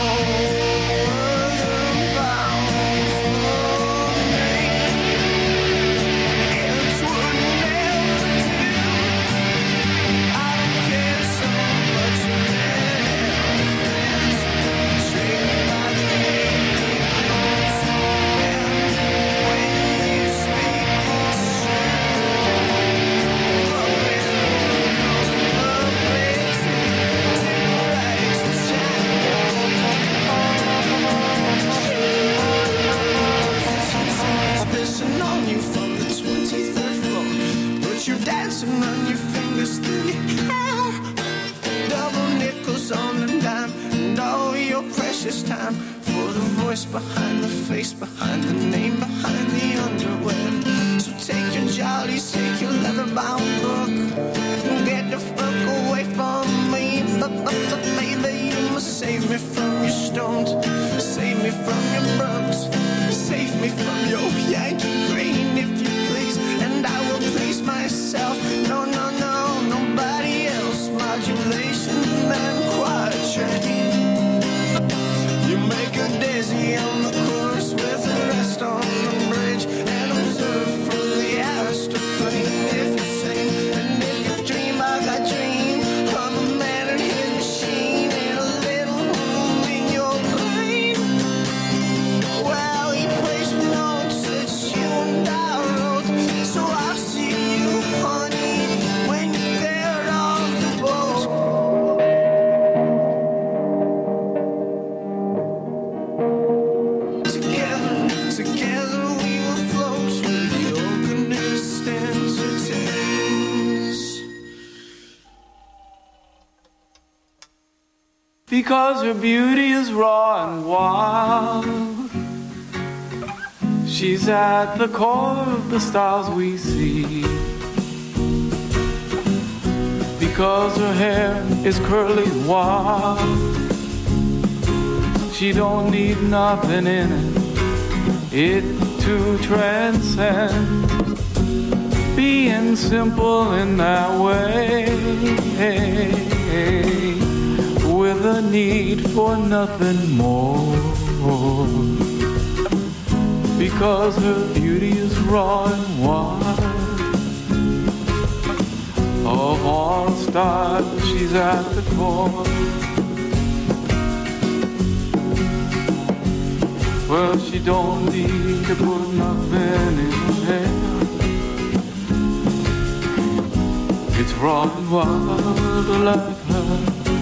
dancing on your fingers through your hair. Double nickels on the dime, and all your precious time for the voice behind the face, behind the name, behind the underwear. So take your jollies, take your leather-bound book, and get the fuck away from me. But baby, you must save me from your stones, save me from your brooks, save me from your Yankee green, if you please, and I will please myself. No, no, no, nobody else. Modulation and quatrain. You make a daisy on the course with the rest on the bridge, and observe from the astroplane. If you sing and if you dream like I dream of a man and his machine in a little room in your brain. Well, he plays notes that you and I wrote, so I'll see you, honey, when you get off the boat. Together we will float through the organist entertains. Because her beauty is raw and wild, she's at the core of the stars we see. Because her hair is curly and wild, she don't need nothing in it to transcend. Being simple in that way, with a need for nothing more. Because her beauty is raw and wild, of all stars she's at the core. Well, she don't need to put nothing in her hair. It's raw and wild like her.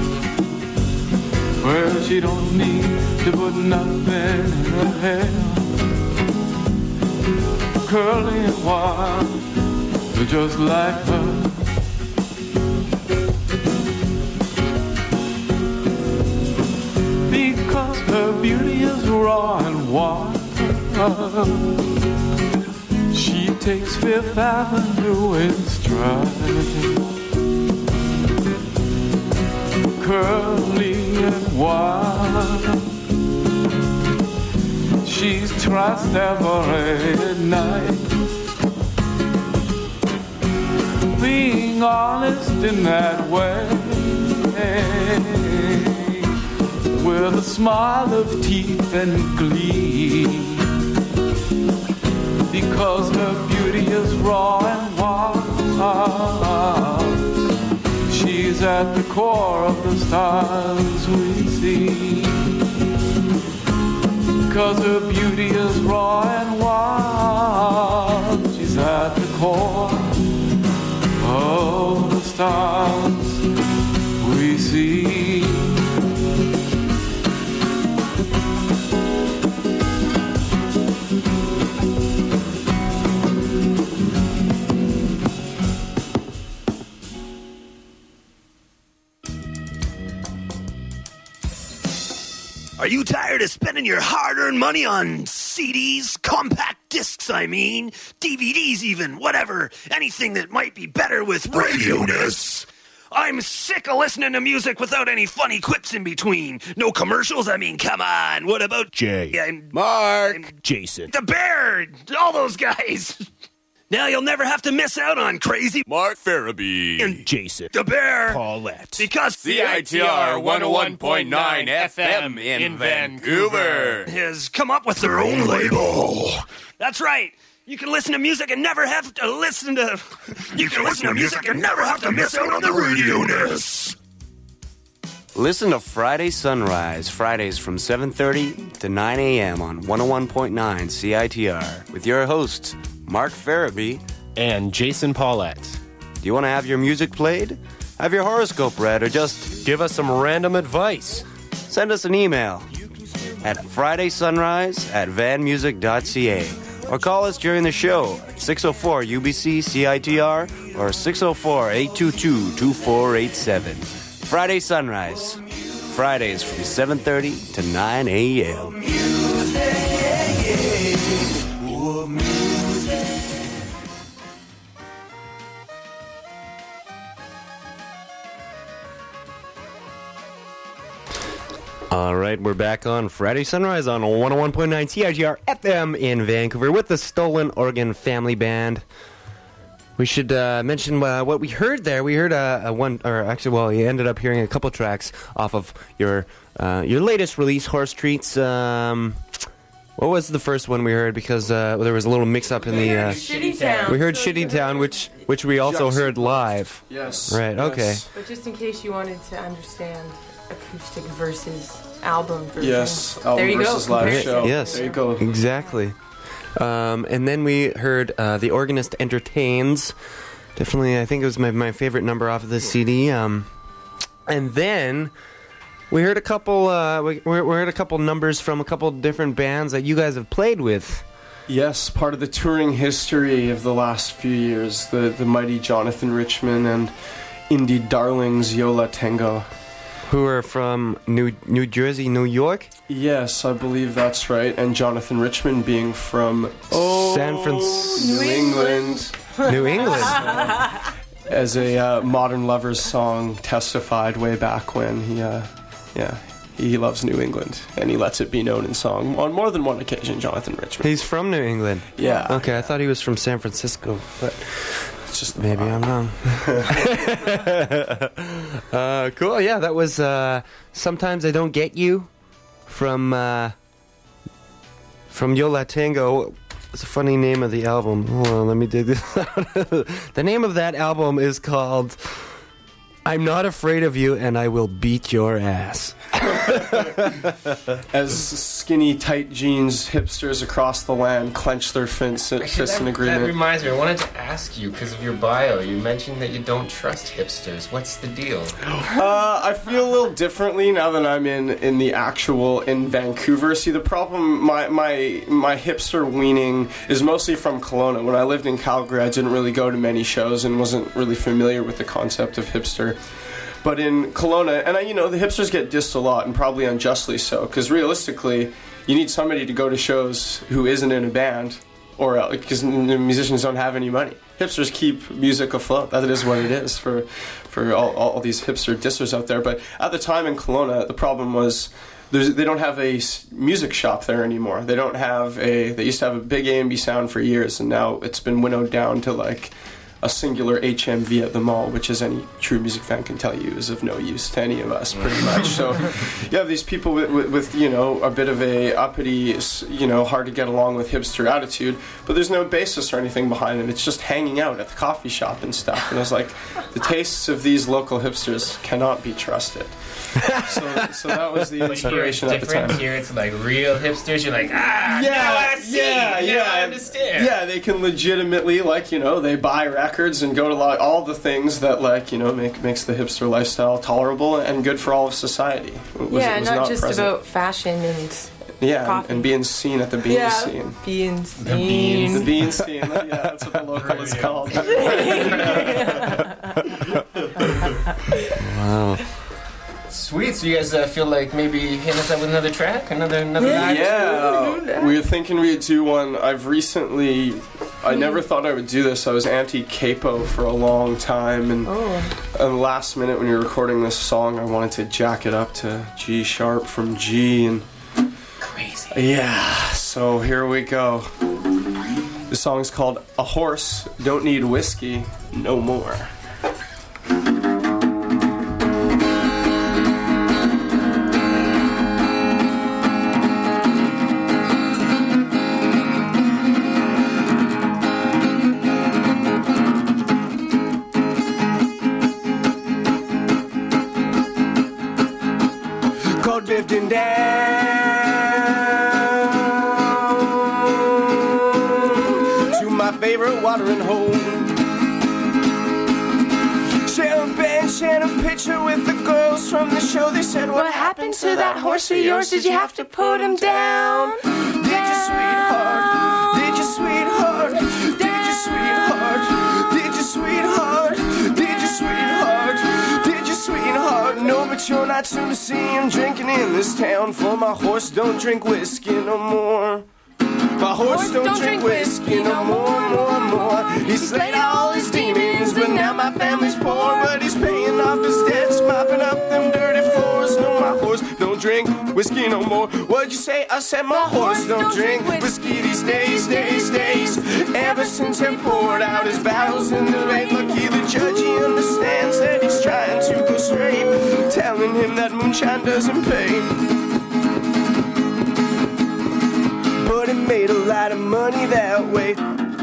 Well, she don't need to put nothing in her hair. Curly and wild, just like her. Because her beauty is raw and wild, she takes Fifth Avenue in stride. Curly and wild, she's trust every night. Being honest in that way, with a smile of teeth and glee. Because her beauty is raw and wild, she's at the core of the stars we see. Because her beauty is raw and wild, she's at the core of the stars we see. tired of spending your hard-earned money on CDs, compact discs, DVDs even, whatever, anything that might be better with radio-ness? I'm sick of listening to music without any funny quips in between. No commercials, come on. What about Jay? And Mark. And Jason. The Bear. All those guys. Now you'll never have to miss out on Crazy Mark Farabee. And Jason. The Bear. Paulette. Because CITR 101.9 FM in Vancouver has come up with their own label. That's right. You can listen to music and never have to listen to... You can listen to music and never have to miss out on the radio-ness. Listen to Friday Sunrise, Fridays from 7:30 to 9 a.m. on 101.9 CITR with your hosts, Mark Farabee and Jason Paulette. Do you want to have your music played? Have your horoscope read, or just give us some random advice? Send us an email at fridaysunrise@vanmusic.ca. Or call us during the show at 604-UBC-CITR or 604-822-2487. Friday Sunrise. Fridays from 7:30 to 9 a.m. All right, we're back on Friday Sunrise on 101.9 CITR FM in Vancouver with the Stolen Organ Family Band. We should mention what we heard there. We heard you ended up hearing a couple tracks off of your latest release, Horse Treats. What was the first one we heard? Because there was a little mix-up in the... Shitty Town. We heard Shitty Town, which we also heard live. Yes. Right, okay. But just in case you wanted to understand... acoustic versus album version. Yes, album there you versus go. live show. Yes, there you go. Exactly. And then we heard The Organist Entertains. Definitely, I think it was my favorite number off of this CD. And then we heard a couple. We heard a couple numbers from a couple different bands that you guys have played with. Yes, part of the touring history of the last few years. The mighty Jonathan Richman and indie darlings Yo La Tengo. Who are from New Jersey, New York? Yes, I believe that's right. And Jonathan Richman being from San Francisco, New England. New England. As a Modern Lovers song testified way back when he loves New England, and he lets it be known in song on more than one occasion. Jonathan Richman. He's from New England. Yeah. Okay, I thought he was from San Francisco, but. Just maybe I'm wrong. Cool. Yeah, that was Sometimes I Don't Get You from Yo La Tengo. It's a funny name of the album. Hold on, let me dig this out. The name of that album is called I'm Not Afraid of You and I Will Beat Your Ass. As skinny, tight jeans hipsters across the land clench their fists in agreement. That reminds me, I wanted to ask you, because of your bio, you mentioned that you don't trust hipsters. What's the deal? I feel a little differently now that I'm in Vancouver. See, the problem, my hipster weaning is mostly from Kelowna. When I lived in Calgary, I didn't really go to many shows and wasn't really familiar with the concept of hipster. But in Kelowna, and the hipsters get dissed a lot, and probably unjustly so, because realistically, you need somebody to go to shows who isn't in a band, or because musicians don't have any money. Hipsters keep music afloat. That is what it is for all these hipster dissers out there. But at the time in Kelowna, the problem was they don't have a music shop there anymore. They used to have a big A&B sound for years, and now it's been winnowed down to like a singular HMV at the mall, which, as any true music fan can tell you, is of no use to any of us, pretty much. So you have these people with a bit of a uppity, hard to get along with hipster attitude, but there's no basis or anything behind it. It's just hanging out at the coffee shop and stuff. And I was like, the tastes of these local hipsters cannot be trusted. So that was the inspiration at the time. Here it's like real hipsters. You're like, I see. I understand. Yeah, they can legitimately, they buy records and go to all the things that, makes the hipster lifestyle tolerable and good for all of society. It was not just present. about fashion and coffee. And being seen at the bean scene. Being seen. The bean scene. Yeah, that's what the local is called. Wow. Sweet. So you guys feel like maybe hitting us up with another track, another night? Yeah, we were thinking we'd do one. I never thought I would do this. I was anti-capo for a long time, and last minute when you're recording this song, I wanted to jack it up to G sharp from G, and crazy. Yeah, so here we go. The song's called "A Horse Don't Need Whiskey No More." Drifting down to my favorite watering hole. Share a bench and a picture with the girls from the show. They said, what happened to that horse of yours? Did you have to put him down? Did you, sweetheart? Did you, sweetheart? Did you, sweetheart? Did you, sweetheart? Did you, sweetheart? Did you, sweetheart? No, but you're not soon to see him drinking in this town. For my horse don't drink whiskey no more. My horse don't drink whiskey no more. He slayed all his demons, but now my family's poor. But he's paying off his debts, mopping up them dirty floors. No, my horse don't drink whiskey no more. What'd you say? I said my horse don't drink whiskey these days. Ever since he poured out his barrels in the rain. Lucky the judge, he understands that he's trying to go straight, telling him that moonshine doesn't pay. But he made a lot of money that way.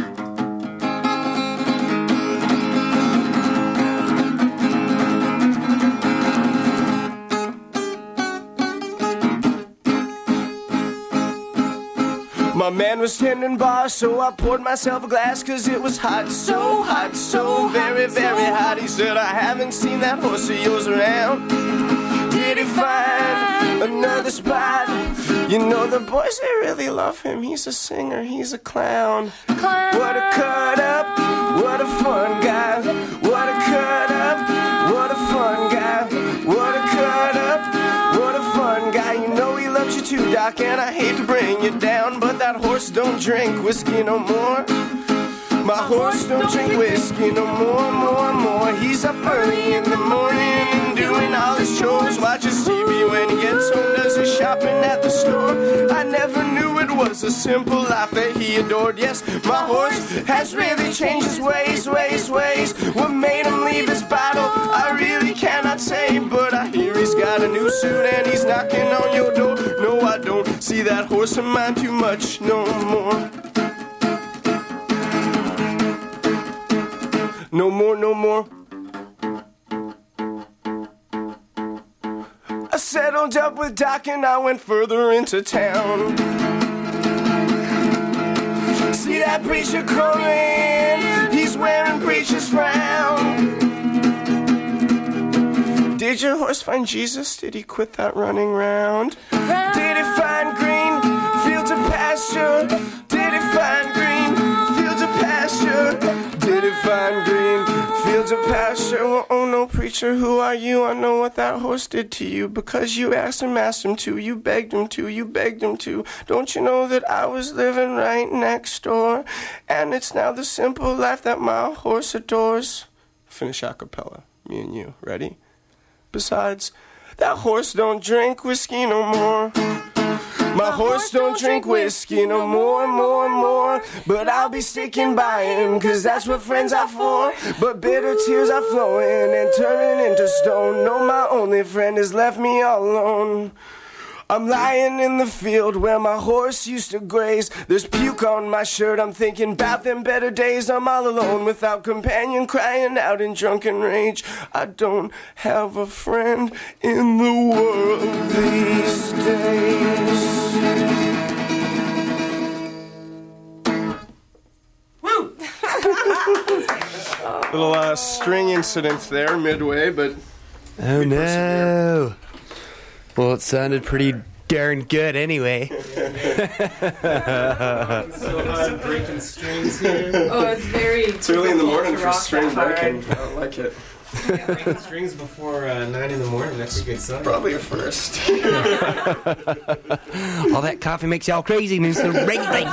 My man was tending bar, so I poured myself a glass, cause it was hot, so very, very hot. He said, I haven't seen that horse of yours around. Did he find another spot? You know the boys, they really love him. He's a singer, he's a clown. What a cut up, what a fun guy. What a cut up, what a fun guy. What a cut up, what a fun guy. You know he loves you too, Doc, and I hate to bring you down, but that horse don't drink whiskey no more. My horse don't drink whiskey no more. He's up early in the morning and doing all his chores. Watches TV when he gets home, does his shopping at the store. I never knew it was a simple life that he adored. Yes, my horse has really changed his ways. What made him leave his bottle, I really cannot say. But I hear he's got a new suit and he's knocking on your door. No, I don't see that horse of mine too much no more. No more. I settled up with Doc and I went further into town. See that preacher coming, he's wearing preacher's frown. Did your horse find Jesus? Did he quit that running round? Did he find green fields of pasture? Did he find green fields of pasture? Did he find green fields of pasture? Well, oh no, preacher, who are you? I know what that horse did to you. Because you asked him to, you begged him to. Don't you know that I was living right next door? And it's now the simple life that my horse adores. Finish a cappella, me and you, ready? Besides, that horse don't drink whiskey no more. My horse don't drink whiskey no more. But I'll be sticking by him, cause that's what friends are for. But bitter tears are flowing and turning into stone. No, my only friend has left me all alone. I'm lying in the field where my horse used to graze. There's puke on my shirt, I'm thinking about them better days. I'm all alone without companion, crying out in drunken rage. I don't have a friend in the world these days. Woo! Little string incident there midway, but... Oh no. Well, it sounded pretty darn good anyway. So hard breaking strings here. Oh, it's very... It's early in the morning for string breaking. I don't like it. Yeah, breaking strings before 9 in the morning, that's a good sign. Probably a first. All that coffee makes you all crazy, Mr. Reggae.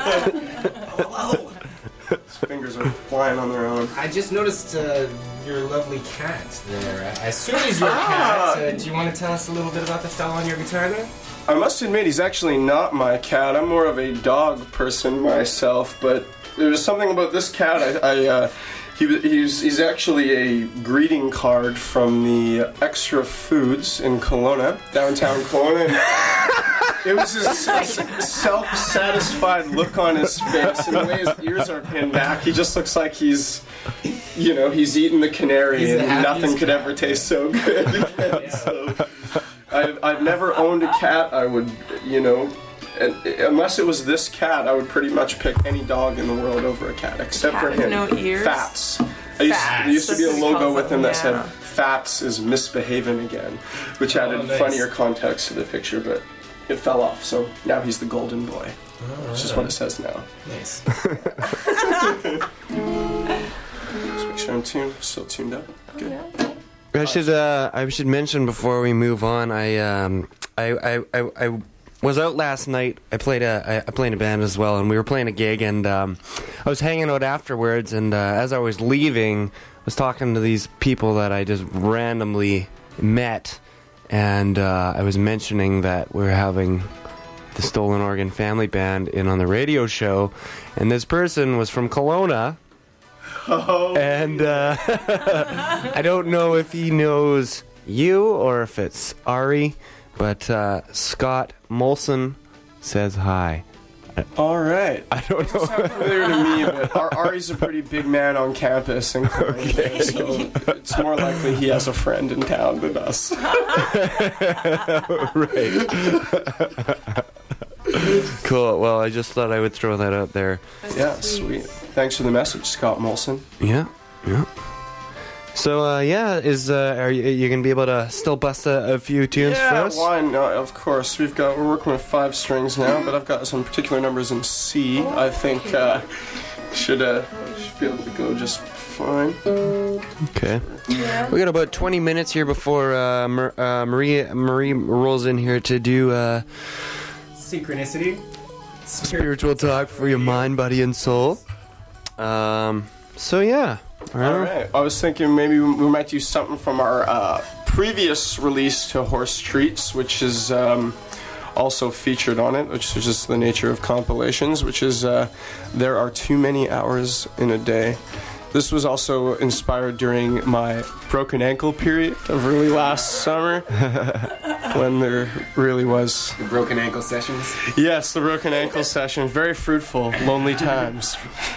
His fingers are flying on their own. I just noticed your lovely cat there. I assume he's your cat. Do you want to tell us a little bit about the fellow on your guitar there? I must admit, he's actually not my cat. I'm more of a dog person myself, but there's something about this cat. He's actually a greeting card from the Extra Foods in Kelowna, downtown Kelowna. It was his self-satisfied look on his face, and the way his ears are pinned back, he just looks like he's eaten the canary, and nothing could ever taste so good again. So, I've never owned a cat. I would, unless it was this cat, I would pretty much pick any dog in the world over a cat, except for him. No ears? Fats. There used to be a logo with him that said, "Fats is misbehaving again," which added funnier context to the picture, but it fell off, so now he's the golden boy, which is what it says now. Nice. Just make sure I'm still tuned up. Good. I should mention before we move on. I was out last night. I played in a band as well, and we were playing a gig. And I was hanging out afterwards. And as I was leaving, I was talking to these people that I just randomly met, and I was mentioning that we're having the Stolen Oregon Family Band in on the radio show, and this person was from Kelowna. Oh. And I don't know if he knows you or if it's Ari, but Scott Molson says hi. All right. I don't know. It's not familiar to me, but Ari's a pretty big man on campus, and okay. So it's more likely he has a friend in town than us. Right. Cool. Well, I just thought I would throw that out there. Yeah, sweet. Thanks for the message, Scott Molson. Yeah. So, are you going to be able to still bust a few tunes for us? Yeah, why not? Of course. We're working with 5 strings now, but I've got some particular numbers in C. I think should be able to go just fine. Okay. Yeah. We got about 20 minutes here before Marie rolls in here to do Synchronicity. Spiritual talk for your mind, body, and soul. So yeah. All right. I was thinking maybe we might do something from our previous release to Horse Treats, which is also featured on it, which is just the nature of compilations, which is There Are Too Many Hours in a Day. This was also inspired during my broken ankle period of really last summer, when there really was... The broken ankle sessions? Yes, the broken ankle sessions. Very fruitful, lonely times.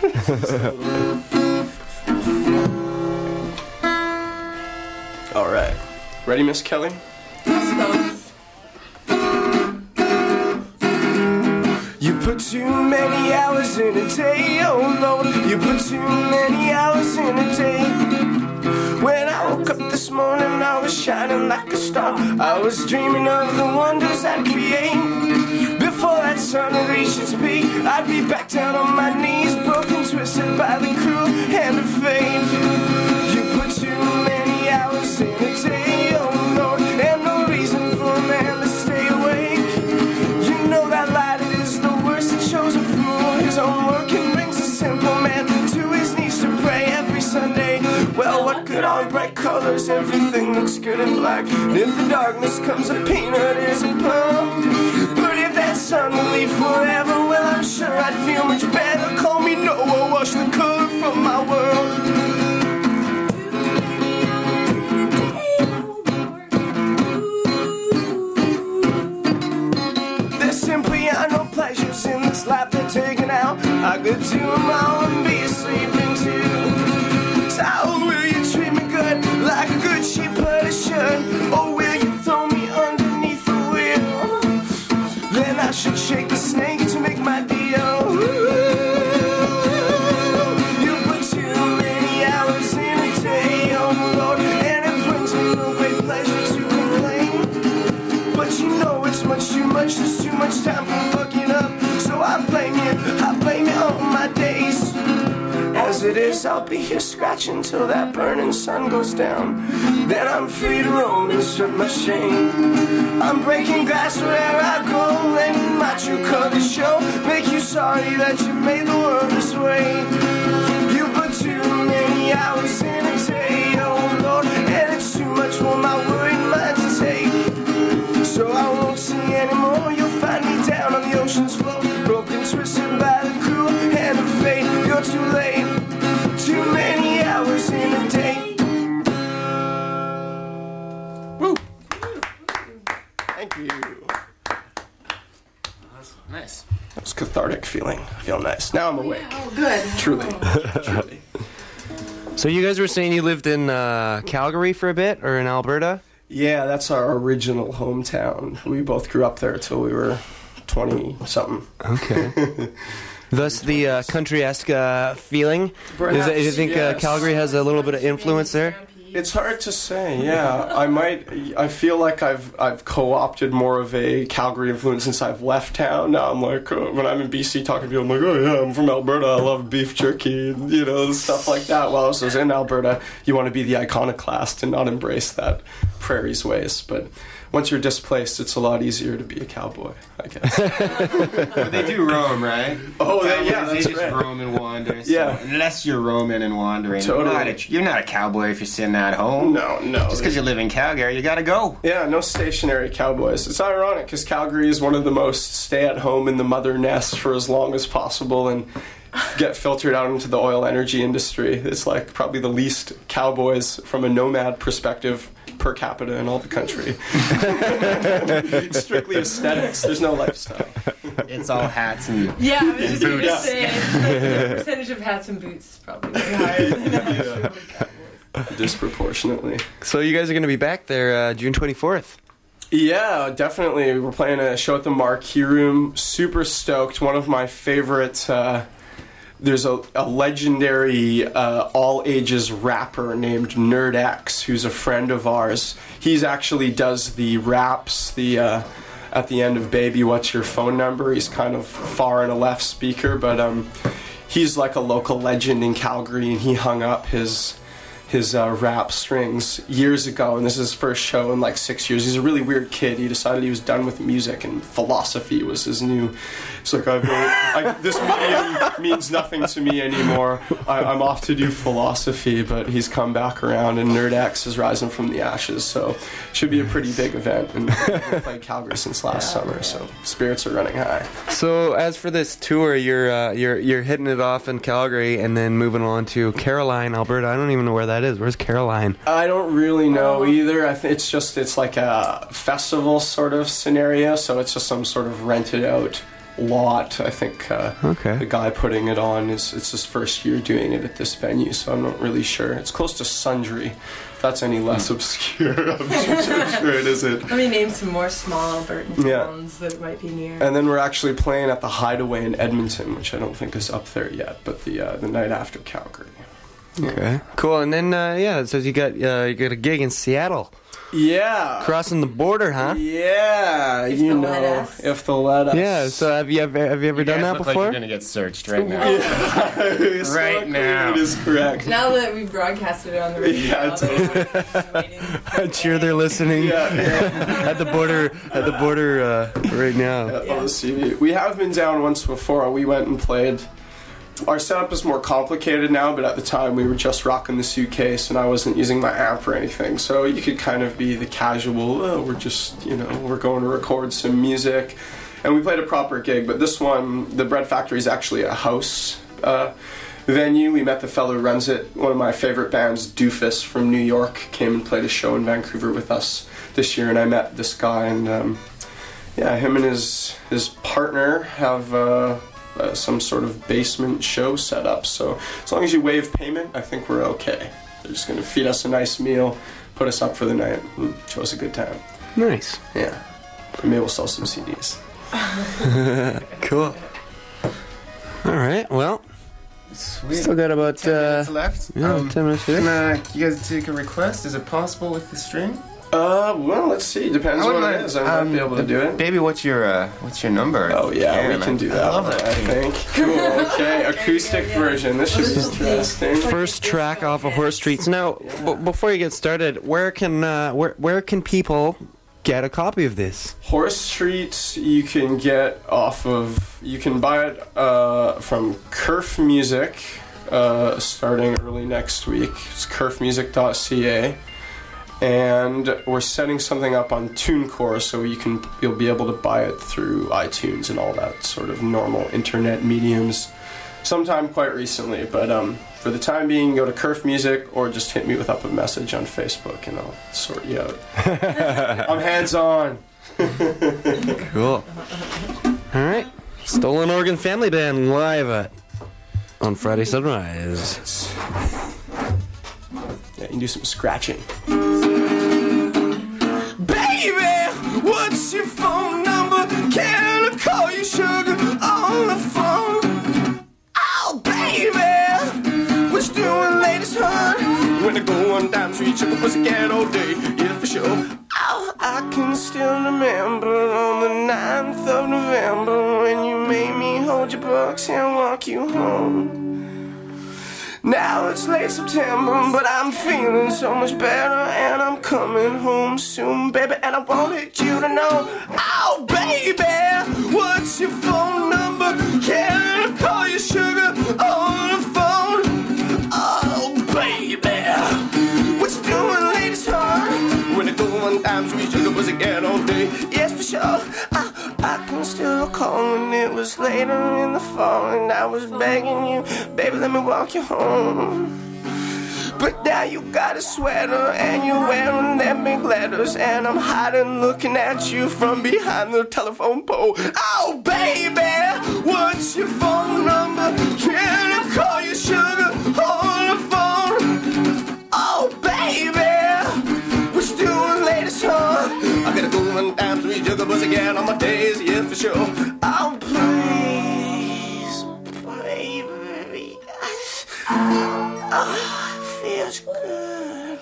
All right. Ready, Miss Kelly? You put too many hours in a day, oh Lord. You put too many hours in a day. When I woke up this morning, I was shining like a star. I was dreaming of the wonders I'd create. Before that sun reached its peak, I'd be back down on my knees, broken, twisted by the cruel hand of fate. You put too many hours in a day, oh Lord, and no reason for a man to stay awake. You know that light is the worst, it shows a fool his own work and brings a simple man to his knees to pray every Sunday. Well, what good are bright colors? Everything looks good in black. And if the darkness comes, a peanut is a plum. But if that sun will leave forever, well, I'm sure I'd feel much better. Call me Noah, wash the color from my world. Pleasures in this life they're taken out. I could do them all and be sleeping too. So how will you treat me good like a good cheap putty should? Or will you throw me underneath the wheel? Then I should shake the snake to make my deal. You put too many hours in a day, oh Lord, and it brings me no great pleasure to complain. But you know it's much too much, there's too much time for fucking up. So I blame you on my days. it is, I'll be here scratching till that burning sun goes down. Then I'm free to roam and strip my shame. I'm breaking glass wherever I go, letting my true colors show. Make you sorry that you made the world this way. You put too many hours in a day, oh Lord, and it's too much for my worried mind to take. So I won't see anymore. You'll find me down on the ocean's floor, broken, twisted by the cruel hand of fate. You're too late. Too many hours in a day. Woo! Thank you. That's nice. That was cathartic feeling. I feel nice. Now I'm awake. Oh, good. Truly. Truly. So you guys were saying you lived in Calgary for a bit, or in Alberta? Yeah, that's our original hometown. We both grew up there till we were 20-something. Okay. Thus the country-esque feeling. Perhaps, Do you think yes. Calgary has a little bit of influence there? It's hard to say. Yeah, I feel like I've co-opted more of a Calgary influence since I've left town. Now I'm like, when I'm in BC talking to people, I'm like, oh yeah, I'm from Alberta. I love beef jerky, stuff like that. While I was in Alberta, you want to be the iconoclast and not embrace that prairie's ways. But once you're displaced, it's a lot easier to be a cowboy, I guess. But they do roam, right? Oh, they that's just right. roam and wander. So Yeah. unless you're roaming and wandering, Totally. you're not a cowboy if you're sitting at home. No. Just because you live in Calgary, you gotta go. Yeah, no stationary cowboys. It's ironic because Calgary is one of the most stay-at-home in the mother nest for as long as possible and get filtered out into the oil energy industry. It's like probably the least cowboys from a nomad perspective per capita in all the country. Strictly aesthetics. There's no lifestyle. It's all hats and Yeah, I was just going to boots. say, the percentage of hats and boots is probably higher than Disproportionately. So you guys are going to be back there June 24th. Yeah, definitely. We're playing a show at the Marquee Room. Super stoked. One of my favorite... there's a legendary all-ages rapper named Nerd X who's a friend of ours. He's actually does the raps, at the end of Baby, What's Your Phone Number? He's kind of far and a left speaker, but he's like a local legend in Calgary, and he hung up his rap strings years ago, and this is his first show in like 6 years. He's a really weird kid. He decided he was done with music, and philosophy was his new... It's like, this medium means nothing to me anymore. I'm off to do philosophy, but he's come back around, and Nerd X is rising from the ashes, so should be a pretty big event, and we've played Calgary since last summer, so spirits are running high. So as for this tour, you're hitting it off in Calgary and then moving on to Caroline, Alberta. I don't even know where that is. Where's Caroline? I don't really know either. It's like a festival sort of scenario, so it's just some sort of rented out lot. I think the guy putting it on it's his first year doing it at this venue, so I'm not really sure. It's close to Sundre. If that's any less obscure, I'm sure it isn't. Let me name some more small Albertan towns that might be near. And then we're actually playing at the Hideaway in Edmonton, which I don't think is up there yet, but the night after Calgary. Okay, cool. And then it says you got a gig in Seattle. Yeah, crossing the border, huh? Yeah, if they'll let us. Yeah. So have you ever done that before? Like you're gonna get searched right now. Yeah. Right now. It is correct. Now that we've broadcasted it on the radio, I'm sure they're listening at the border right now. On the CV. We have been down once before. We went and played. Our setup is more complicated now, but at the time we were just rocking the suitcase and I wasn't using my amp or anything. So you could kind of be the casual, we're just, we're going to record some music. And we played a proper gig, but this one, the Bread Factory, is actually a house venue. We met the fellow who runs it. One of my favorite bands, Doofus from New York, came and played a show in Vancouver with us this year, and I met this guy, and him and his partner have... some sort of basement show set up, so as long as you waive payment, I think we're okay. They're just going to feed us a nice meal, put us up for the night, and show us a good time. Nice. Yeah. Maybe we'll sell some CDs. Cool. All right, well, Sweet. Still got about 10 minutes left. Yeah, 10 minutes left. Can you guys take a request? Is it possible with the string? Well, let's see. Depends what it is. I might be able to do it. Baby, what's your number? Oh yeah, we can do that. I love one, that. I think. Cool. Okay, acoustic version. This should be interesting. First track off of Horse Streets. Now, before you get started, where can people get a copy of this? Horse Streets, you can get you can buy it from Kerf Music, starting early next week. It's kerfmusic.ca. And we're setting something up on TuneCore, so you'll be able to buy it through iTunes and all that sort of normal internet mediums sometime quite recently. But for the time being, go to Kerf Music or just hit me up a message on Facebook and I'll sort you out. I'm hands-on. Cool. All right. Stolen Oregon Family Band live on Friday Sunrise. Yeah, you can do some scratching. Baby, what's your phone number? Can I call you sugar on the phone? Oh, baby, what you doing latest, hon? When I go on down the street, sugar pussycat all day, yeah, for sure. Oh, I can still remember on the 9th of November when you made me hold your books and walk you home. Now it's late September, but I'm feeling so much better, and I'm coming home soon, baby, and I wanted you to know. Oh, baby, what's your phone number? Can I call you sugar on the phone? Oh, baby, what you doing latest, hon? When I go on times, we sugar was again all day. Yes, for sure. I can still recall when it was later in the fall, and I was begging you, baby, let me walk you home. But now you got a sweater and you're wearing them big letters, and I'm hiding looking at you from behind the telephone pole. Oh, baby, what's your phone number? Can I call you sugar on the phone? Oh, baby, what you doing latest, huh? I gotta go one time, 3 sugar bus again on my days, yeah, for sure. Oh, please, baby. Oh, feels good.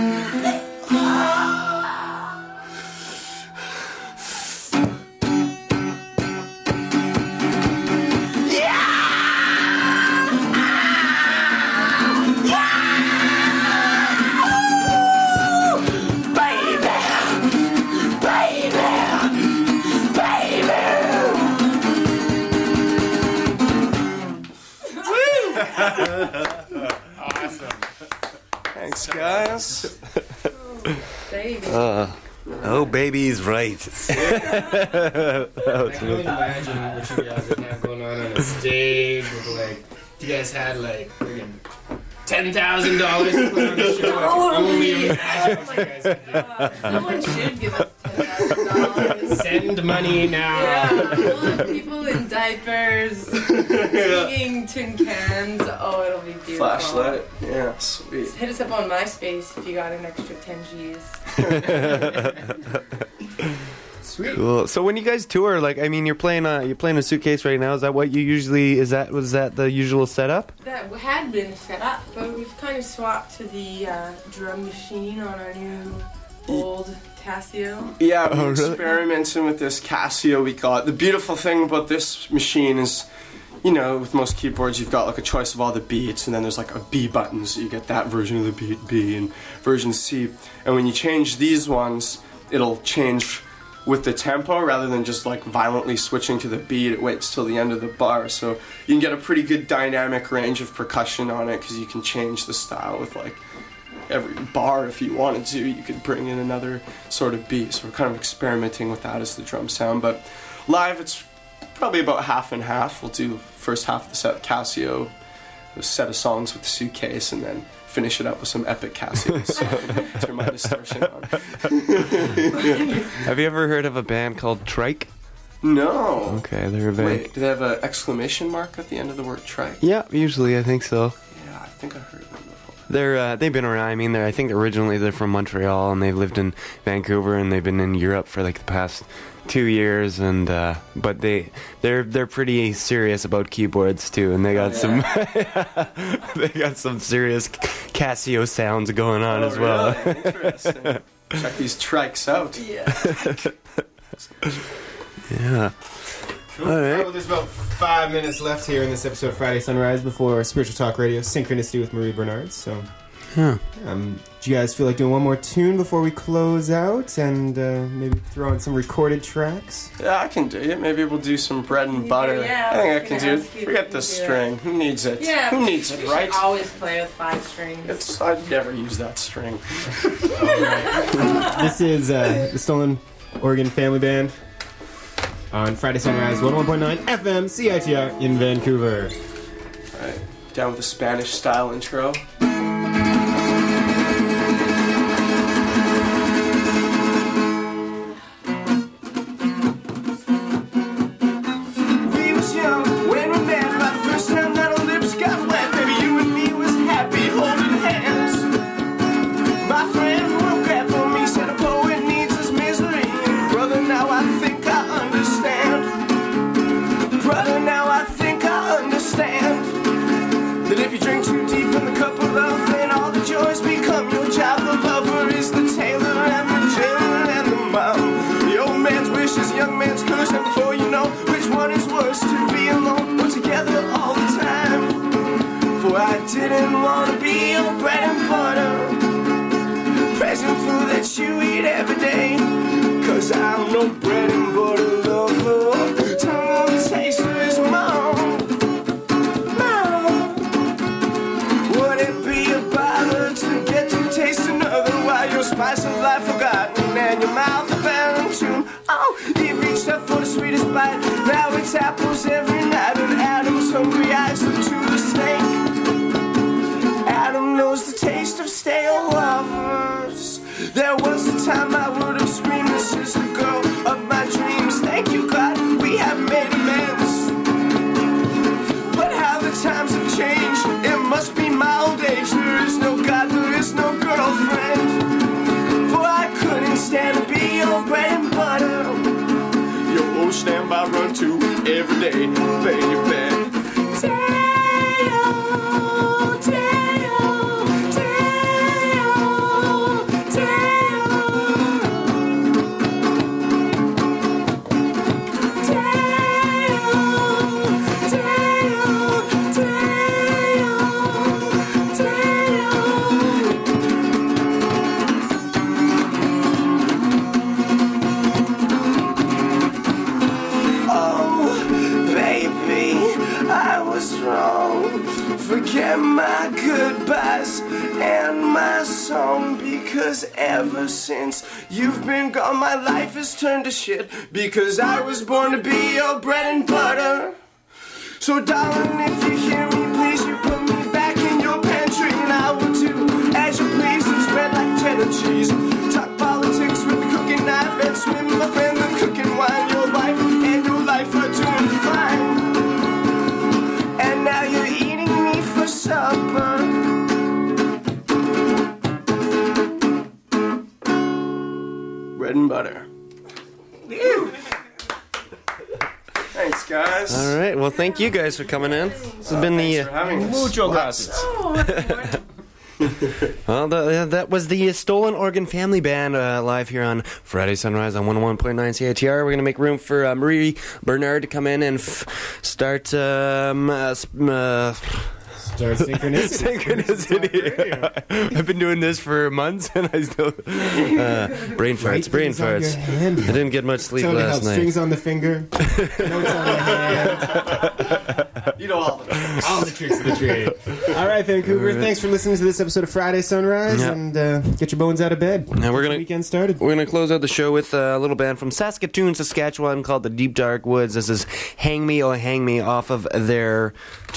Awesome. Thanks, guys. Baby. Oh, baby's right. I can only imagine what you guys would have going on a stage with, like, if you guys had, like, friggin' $10,000 to put on the show. I can only imagine what you guys would do. Someone should give us $10,000. Send money now. Yeah, people in diapers, singing tin cans. Oh, it'll be beautiful. Flashlight. Yeah, sweet. Just hit us up on MySpace if you got an extra 10 G's. Sweet. Cool. So when you guys tour, like, I mean, you're playing a Suitcase right now. Is that what you usually? Was that the usual setup? That had been set up, but we've kind of swapped to the drum machine on our new old Casio. Yeah, we're experimenting with this Casio we got. The beautiful thing about this machine is, you know, with most keyboards, you've got like a choice of all the beats, and then there's like a B button, so you get that version of the beat B and version C. And when you change these ones, it'll change with the tempo rather than just like violently switching to the beat. It waits till the end of the bar, so you can get a pretty good dynamic range of percussion on it because you can change the style with like every bar if you wanted to. You could bring in another sort of beat, so we're kind of experimenting with that as the drum sound. But live it's probably about half and half. We'll do first half of the set Casio, a set of songs with the Suitcase, and then finish it up with some epic Casio. So turn my distortion on. Have you ever heard of a band called Trike? No. Okay, they're a band. Wait, do they have an exclamation mark at the end of the word trike? Yeah, usually I think so. Yeah, I think I heard them before. They've been around. I mean, I think originally they're from Montreal, and they've lived in Vancouver, and they've been in Europe for like the past 2 years, and but they're pretty serious about keyboards too, and they got some they got some serious Casio sounds going on as well. Really? Interesting. Check these trikes out. Yeah. Cool. All right. Well, there's about 5 minutes left here in this episode of Friday Sunrise before Spiritual Talk Radio Synchronicity with Marie Bernard. So, do you guys feel like doing one more tune before we close out and maybe throw on some recorded tracks? Yeah, I can do it. Maybe we'll do some bread and butter. Yeah, I think I can do it. Forget the string. Who needs it? Yeah, who needs it, right? You should always play with 5 strings. I'd never use that string. This is the Stolen Oregon Family Band on Friday Sunrise 101.9 FM CITR in Vancouver. All right, down with the Spanish style intro. Didn't wanna be your bread and butter, present food that you eat every day. Cause I'm no bread and butter lover. Tell me the taste of his mom. Would it be a bother to get to taste another while your spice of life forgotten and your mouth abandoned tune? Oh, he reached up for the sweetest bite. Now it's apples every night, and Adam's hungry eyes look to the snake. Adam knows the taste of stale lovers. There was a time I would have screamed, this is the girl of my dreams. Thank you, God, we have made amends. But how the times have changed, it must be my old age. There is no God, there is no girlfriend. For I couldn't stand to be your bread and butter, your old standby run to every day, baby. Forget my goodbyes and my song, because ever since you've been gone my life has turned to shit, because I was born to be your bread and butter. So darling, if you hear me, please you put me back in your pantry, and I will do as you please and spread like cheddar cheese. Talk politics with the cooking knife and swim my friend the cooking wine. Your wife and your life are doing fine, and now you're eating me for supper. Bread and butter. Thanks, guys. All right. Well, thank you guys for coming in. This has been the mucho gracias. Well, that was the Stolen Oregon Family Band live here on Friday Sunrise on 101.9 CITR. We're going to make room for Marie Bernard to come in and start synchronicity. I've been doing this for months and I still brain farts. I didn't get much sleep last night. Strings on the finger, notes on the hand. You know all the tricks of the trade. All right, Vancouver. Thanks for listening to this episode of Friday Sunrise, and get your bones out of bed. Now we're gonna weekend started. We're gonna close out the show with a little band from Saskatoon, Saskatchewan called the Deep Dark Woods. This is "Hang Me, Oh Hang Me" off of their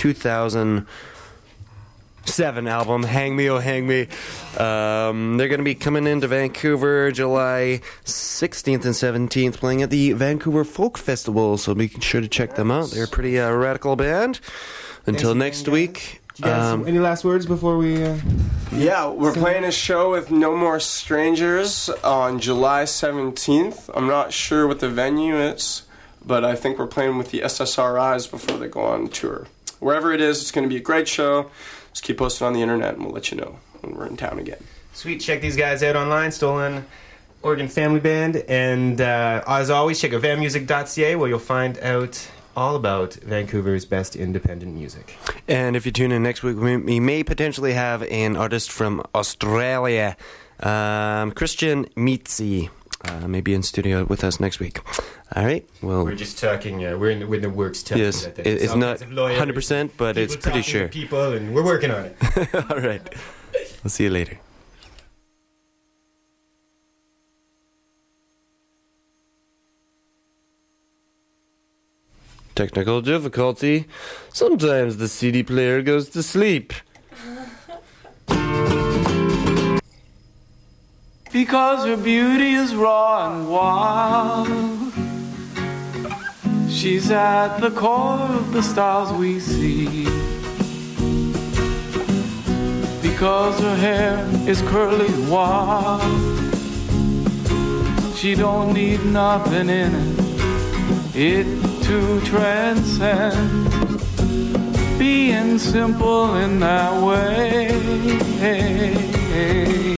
2007 album, Hang Me, Oh Hang Me. They're going to be coming into Vancouver July 16th and 17th, playing at the Vancouver Folk Festival, so be sure to check them out. They're a pretty radical band. Until next week. Any last words before we... Yeah, we're playing a show with No More Strangers on July 17th. I'm not sure what the venue is, but I think we're playing with the SSRIs before they go on tour. Wherever it is, it's going to be a great show. Just keep posting on the internet and we'll let you know when we're in town again. Sweet. Check these guys out online. Stolen Oregon Family Band. And as always, check out vanmusic.ca where you'll find out all about Vancouver's best independent music. And if you tune in next week, we may potentially have an artist from Australia, Christian Mitzi, maybe in studio with us next week. All right. Well, we're just talking. We're in the works. Yes, it's not 100%, but it's pretty sure. People, and we're working on it. All right. We'll see you later. Technical difficulty. Sometimes the CD player goes to sleep. Because her beauty is raw and wild, she's at the core of the stars we see. Because her hair is curly wild, she don't need nothing in it to transcend. Being simple in that way.